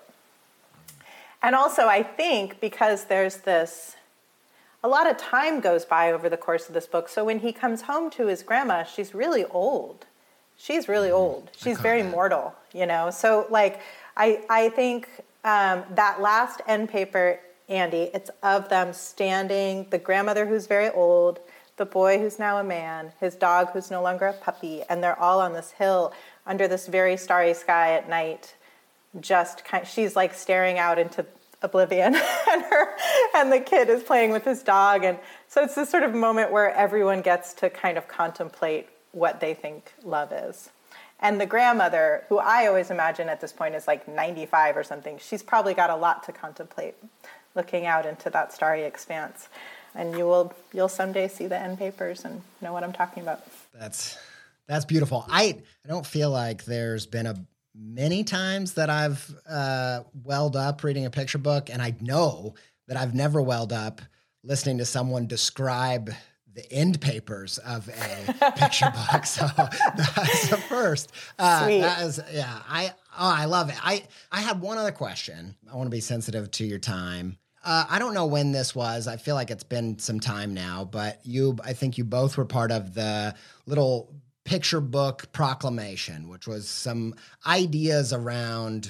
And also, I think because there's this, a lot of time goes by over the course of this book. So when he comes home to his grandma, she's really old. She's really old. She's very mortal, you know? So like, I, I think um, that last end paper, Andy, it's of them standing, the grandmother who's very old, the boy who's now a man, his dog who's no longer a puppy, and they're all on this hill under this very starry sky at night. Just kind, she's like staring out into oblivion, and her and the kid is playing with his dog, and so it's this sort of moment where everyone gets to kind of contemplate what they think love is. And the grandmother, who I always imagine at this point is like ninety-five or something, she's probably got a lot to contemplate, looking out into that starry expanse. And you will, you'll someday see the end papers and know what I'm talking about. That's that's beautiful. I I don't feel like there's been a many times that I've uh, welled up reading a picture book, and I know that I've never welled up listening to someone describe the end papers of a picture book. So that's the first. Uh, Sweet. That is, yeah. I oh, I love it. I I had one other question. I want to be sensitive to your time. Uh, I don't know when this was. I feel like it's been some time now, but you, I think you both were part of the little picture book proclamation, which was some ideas around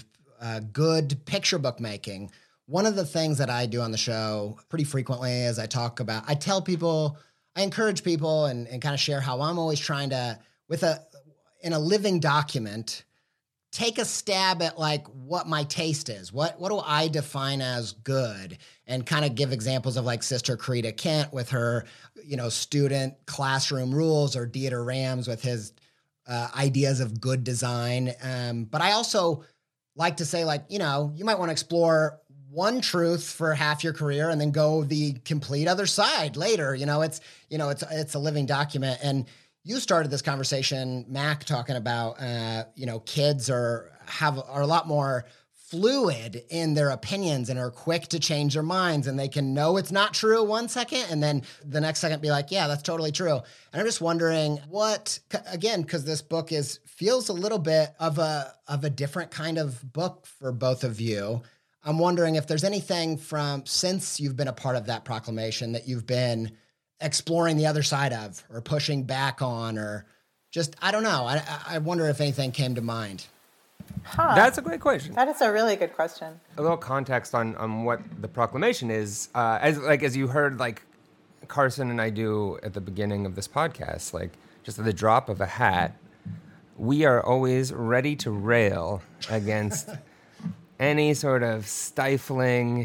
uh, good picture book making. One of the things that I do on the show pretty frequently is I talk about, I tell people, I encourage people and, and kind of share how I'm always trying to, with a, in a living document, take a stab at like what my taste is. What what do I define as good? And kind of give examples of like Sister Karita Kent with her, you know, student classroom rules, or Dieter Rams with his uh, ideas of good design. Um, but I also like to say, like, you know, you might want to explore one truth for half your career and then go the complete other side later. You know, it's, you know, it's, it's a living document. And you started this conversation, Mac, talking about, uh, you know, kids are, have, are a lot more fluid in their opinions and are quick to change their minds, and they can know it's not true one second and then the next second be like, yeah, that's totally true. And I'm just wondering what, again, because this book is, feels a little bit of a, of a different kind of book for both of you. I'm wondering if there's anything from, since you've been a part of that proclamation, that you've been exploring the other side of, or pushing back on, or just, I don't know. I, I wonder if anything came to mind. Huh. That's a great question. That is a really good question. A little context on, on what the proclamation is. Uh, as like as you heard, like Carson and I do at the beginning of this podcast, like just at the drop of a hat, we are always ready to rail against any sort of stifling,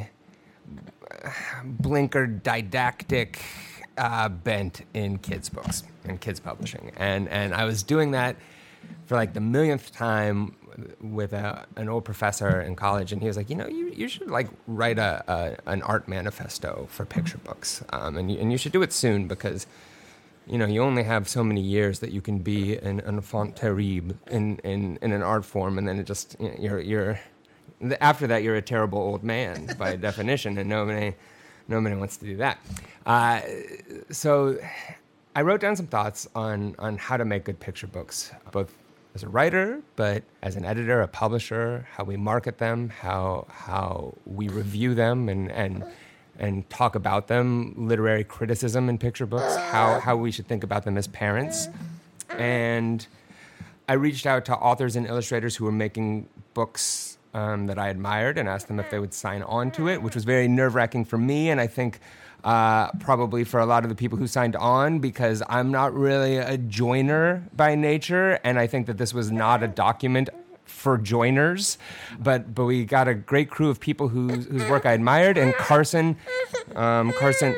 blinker didactic uh, bent in kids' books and kids' publishing. And and I was doing that for like the millionth time with a, an old professor in college, and he was like, you know, you, you should like write a, a an art manifesto for picture books, um, and you, and you should do it soon, because you know you only have so many years that you can be an enfant terrible in, in, in an art form, and then it just, you know, you're you're after that you're a terrible old man by definition, and nobody nobody wants to do that. Uh, so I wrote down some thoughts on on how to make good picture books, both as a writer, but as an editor, a publisher, how we market them, how how we review them and and and talk about them, literary criticism in picture books, how how we should think about them as parents. And I reached out to authors and illustrators who were making books um, that I admired and asked them if they would sign on to it, which was very nerve-wracking for me, and I think Uh, probably for a lot of the people who signed on, because I'm not really a joiner by nature, and I think that this was not a document for joiners. But but we got a great crew of people whose whose work I admired, and Carson, um, Carson,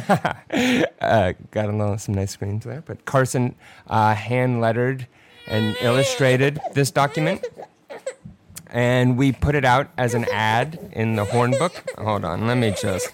uh, got a little, some nice screens there. But Carson uh, hand lettered and illustrated this document, and we put it out as an ad in the Horn book. Hold on, let me just.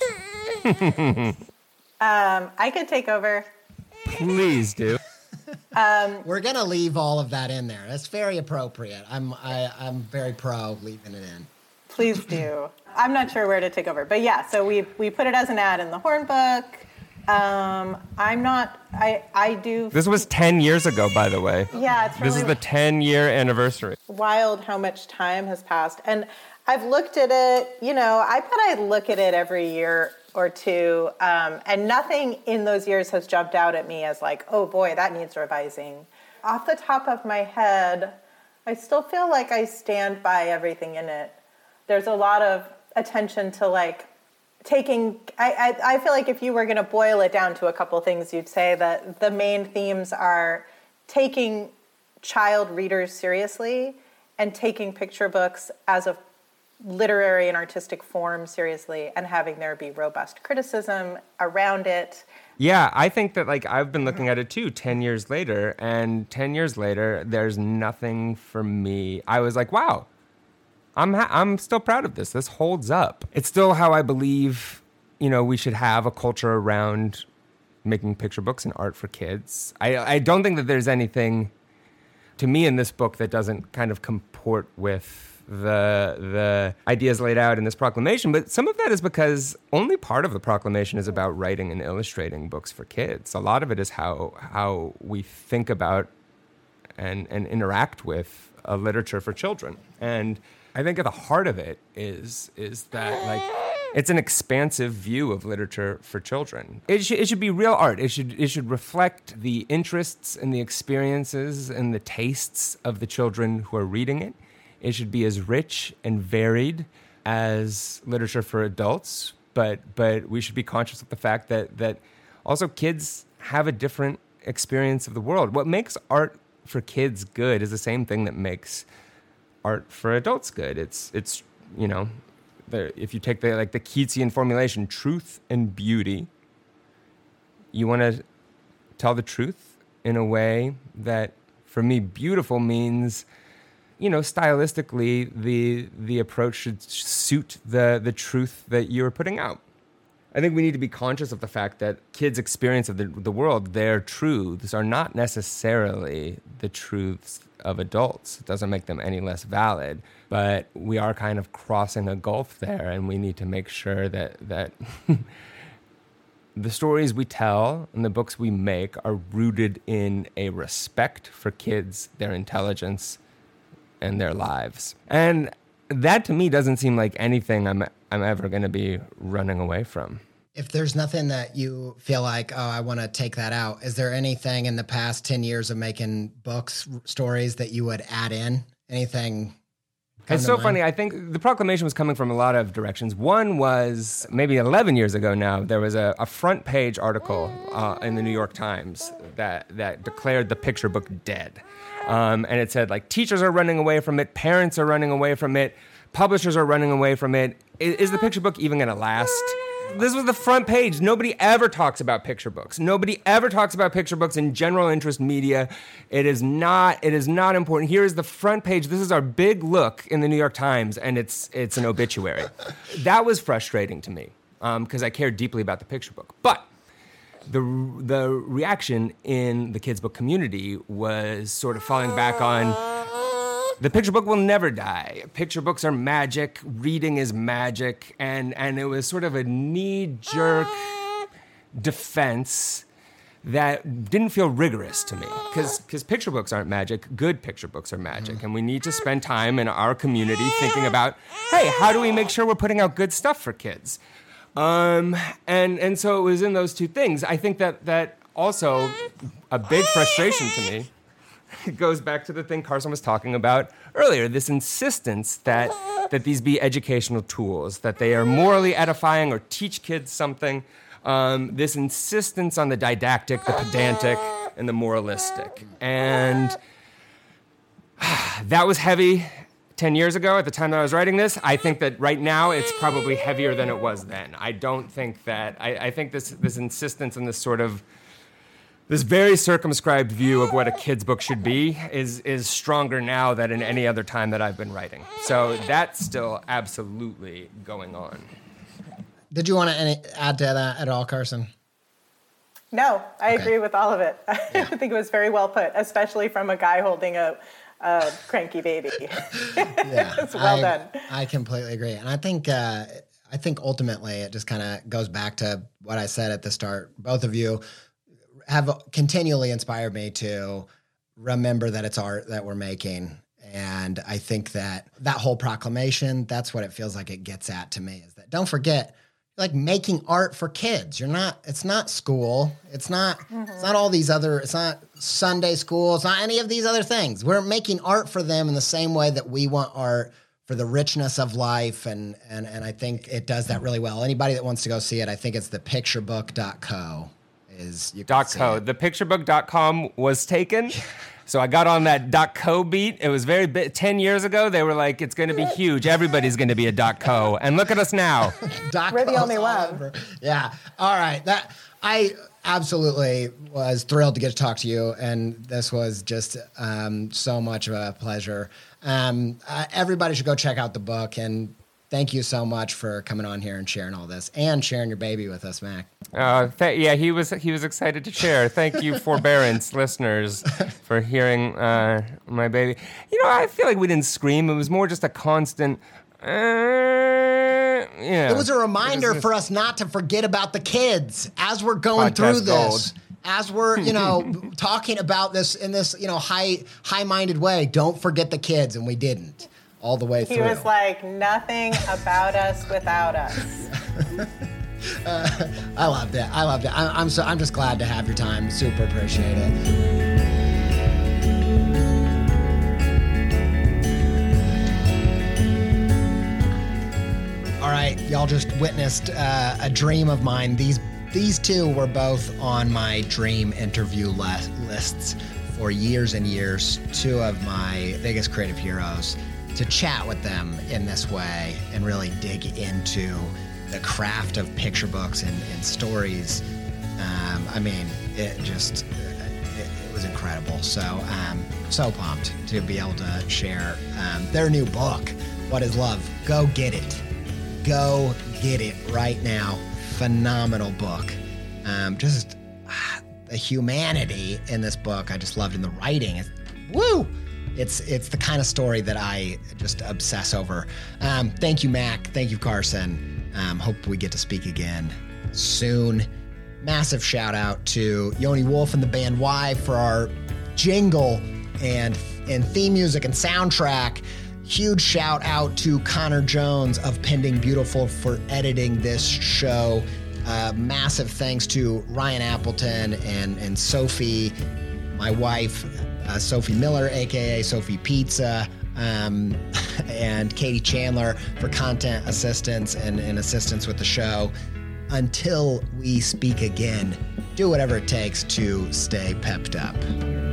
um, I could take over. Please do. Um, We're gonna leave all of that in there. That's very appropriate. I'm I, I'm very pro leaving it in. Please do. I'm not sure where to take over, but yeah. So we we put it as an ad in the Horn book. Um, I'm not. I I do. This was ten years ago, by the way. Yeah, it's really this is the ten year anniversary. Wild how much time has passed, and I've looked at it. You know, I bet I look at it every year or two, um, and nothing in those years has jumped out at me as like, oh boy, that needs revising. Off the top of my head, I still feel like I stand by everything in it. There's a lot of attention to like taking, I, I, I feel like if you were going to boil it down to a couple things, you'd say that the main themes are taking child readers seriously and taking picture books as a literary and artistic form seriously, and having there be robust criticism around it. Yeah, I think that like I've been looking at it too ten years later, and ten years later there's nothing for me. I was like, wow, I'm ha- I'm still proud of this. This holds up. It's still how I believe, you know, we should have a culture around making picture books and art for kids. I I don't think that there's anything to me in this book that doesn't kind of comport with the the ideas laid out in this proclamation, but some of that is because only part of the proclamation is about writing and illustrating books for kids. A lot of it is how how we think about and and interact with a literature for children. And I think at the heart of it is is that like it's an expansive view of literature for children. It should it should be real art. It should it should reflect the interests and the experiences and the tastes of the children who are reading it. it should be as rich and varied as literature for adults, but but we should be conscious of the fact that that also kids have a different experience of the world. What makes art for kids good is the same thing that makes art for adults good. It's it's you know, the, if you take the like the Keatsian formulation, truth and beauty, you want to tell the truth in a way that, for me, beautiful means, you know, stylistically, the the approach should suit the the truth that you're putting out. I think we need to be conscious of the fact that kids' experience of the, the world, their truths, are not necessarily the truths of adults. It doesn't make them any less valid, but we are kind of crossing a gulf there, and we need to make sure that that the stories we tell and the books we make are rooted in a respect for kids, their intelligence, and their lives. And that, to me, doesn't seem like anything I'm I'm ever going to be running away from. If there's nothing that you feel like, oh, I want to take that out, is there anything in the past ten years of making books, stories that you would add in? Anything? It's so funny. I think the proclamation was coming from a lot of directions. One was maybe eleven years ago now, there was a, a front page article uh, in the New York Times that, that declared the picture book dead. Um, and it said, like, teachers are running away from it, parents are running away from it, publishers are running away from it. Is, is the picture book even going to last? This was the front page. Nobody ever talks about picture books. Nobody ever talks about picture books in general interest media. It is not, it is not important. Here is the front page. This is our big look in the New York Times, and it's it's an obituary. That was frustrating to me because um, I cared deeply about the picture book. But the the reaction in the kids' book community was sort of falling back on, the picture book will never die. Picture books are magic. Reading is magic. And, and it was sort of a knee-jerk defense that didn't feel rigorous to me. Because because picture books aren't magic. Good picture books are magic. And we need to spend time in our community thinking about, hey, how do we make sure we're putting out good stuff for kids? Um, and, and so it was in those two things. I think that, that also a big frustration to me, it goes back to the thing Carson was talking about earlier, this insistence that that these be educational tools, that they are morally edifying or teach kids something, um, this insistence on the didactic, the pedantic, and the moralistic. And that was heavy ten years ago at the time that I was writing this. I think that right now it's probably heavier than it was then. I don't think that, I, I think this this insistence and this sort of This very circumscribed view of what a kid's book should be is is stronger now than in any other time that I've been writing. So that's still absolutely going on. Did you want to any, add to that at all, Carson? No, I Okay. agree with all of it. I think it was very well put, especially from a guy holding a, a cranky baby. Yeah, It's well I, done. I completely agree, and I think uh, I think ultimately it just kind of goes back to what I said at the start. Both of you have continually inspired me to remember that it's art that we're making. And I think that that whole proclamation, that's what it feels like it gets at to me, is that don't forget, you're like making art for kids. You're not, it's not school. It's not, mm-hmm. it's not all these other, it's not Sunday school. It's not any of these other things. We're making art for them in the same way that we want art for the richness of life. And, and, and I think it does that really well. Anybody that wants to go see it, I think it's the picture book dot co. Is you dot co. The picture book dot com was taken. So I got on that .co beat. It was very bit, ten years ago. They were like, it's going to be huge. Everybody's going to be a .co. And look at us now. We're the only one. Yeah. All right. That I absolutely was thrilled to get to talk to you. And this was just um, so much of a pleasure. Um, uh, everybody should go check out the book. And thank you so much for coming on here and sharing all this and sharing your baby with us, Mac. Uh, th- yeah, he was he was excited to share. Thank you, forbearance listeners, for hearing uh, my baby. You know, I feel like we didn't scream. It was more just a constant. Uh, yeah. It was a reminder for us not to forget about the kids as we're going Podcast through this. gold. As we're, you know, talking about this in this, you know, high high-minded way. Don't forget the kids, and we didn't. All the way through. He was like, nothing about us without us. uh, I loved it. I loved it. I, I'm so. I'm just glad to have your time. Super appreciate it. right, y'all just witnessed uh, a dream of mine. These these two were both on my dream interview le- lists for years and years. Two of my biggest creative heroes. To chat with them in this way and really dig into the craft of picture books and, and stories. Um, I mean, it just it, it was incredible. So um, so pumped to be able to share um, their new book, What is Love? Go get it. Go get it right now. Phenomenal book. Um, just ah, the humanity in this book, I just loved in the writing. It's, woo! It's it's the kind of story that I just obsess over. Um, thank you, Mac. Thank you, Carson. Um, hope we get to speak again soon. Massive shout out to Yoni Wolf and the band Y for our jingle and, and theme music and soundtrack. Huge shout out to Connor Jones of Pending Beautiful for editing this show. Uh, massive thanks to Ryan Appleton and, and Sophie, my wife, uh, Sophie Miller, a k a. Sophie Pizza, um, and Katie Chandler for content assistance and, and assistance with the show. Until we speak again, do whatever it takes to stay pepped up.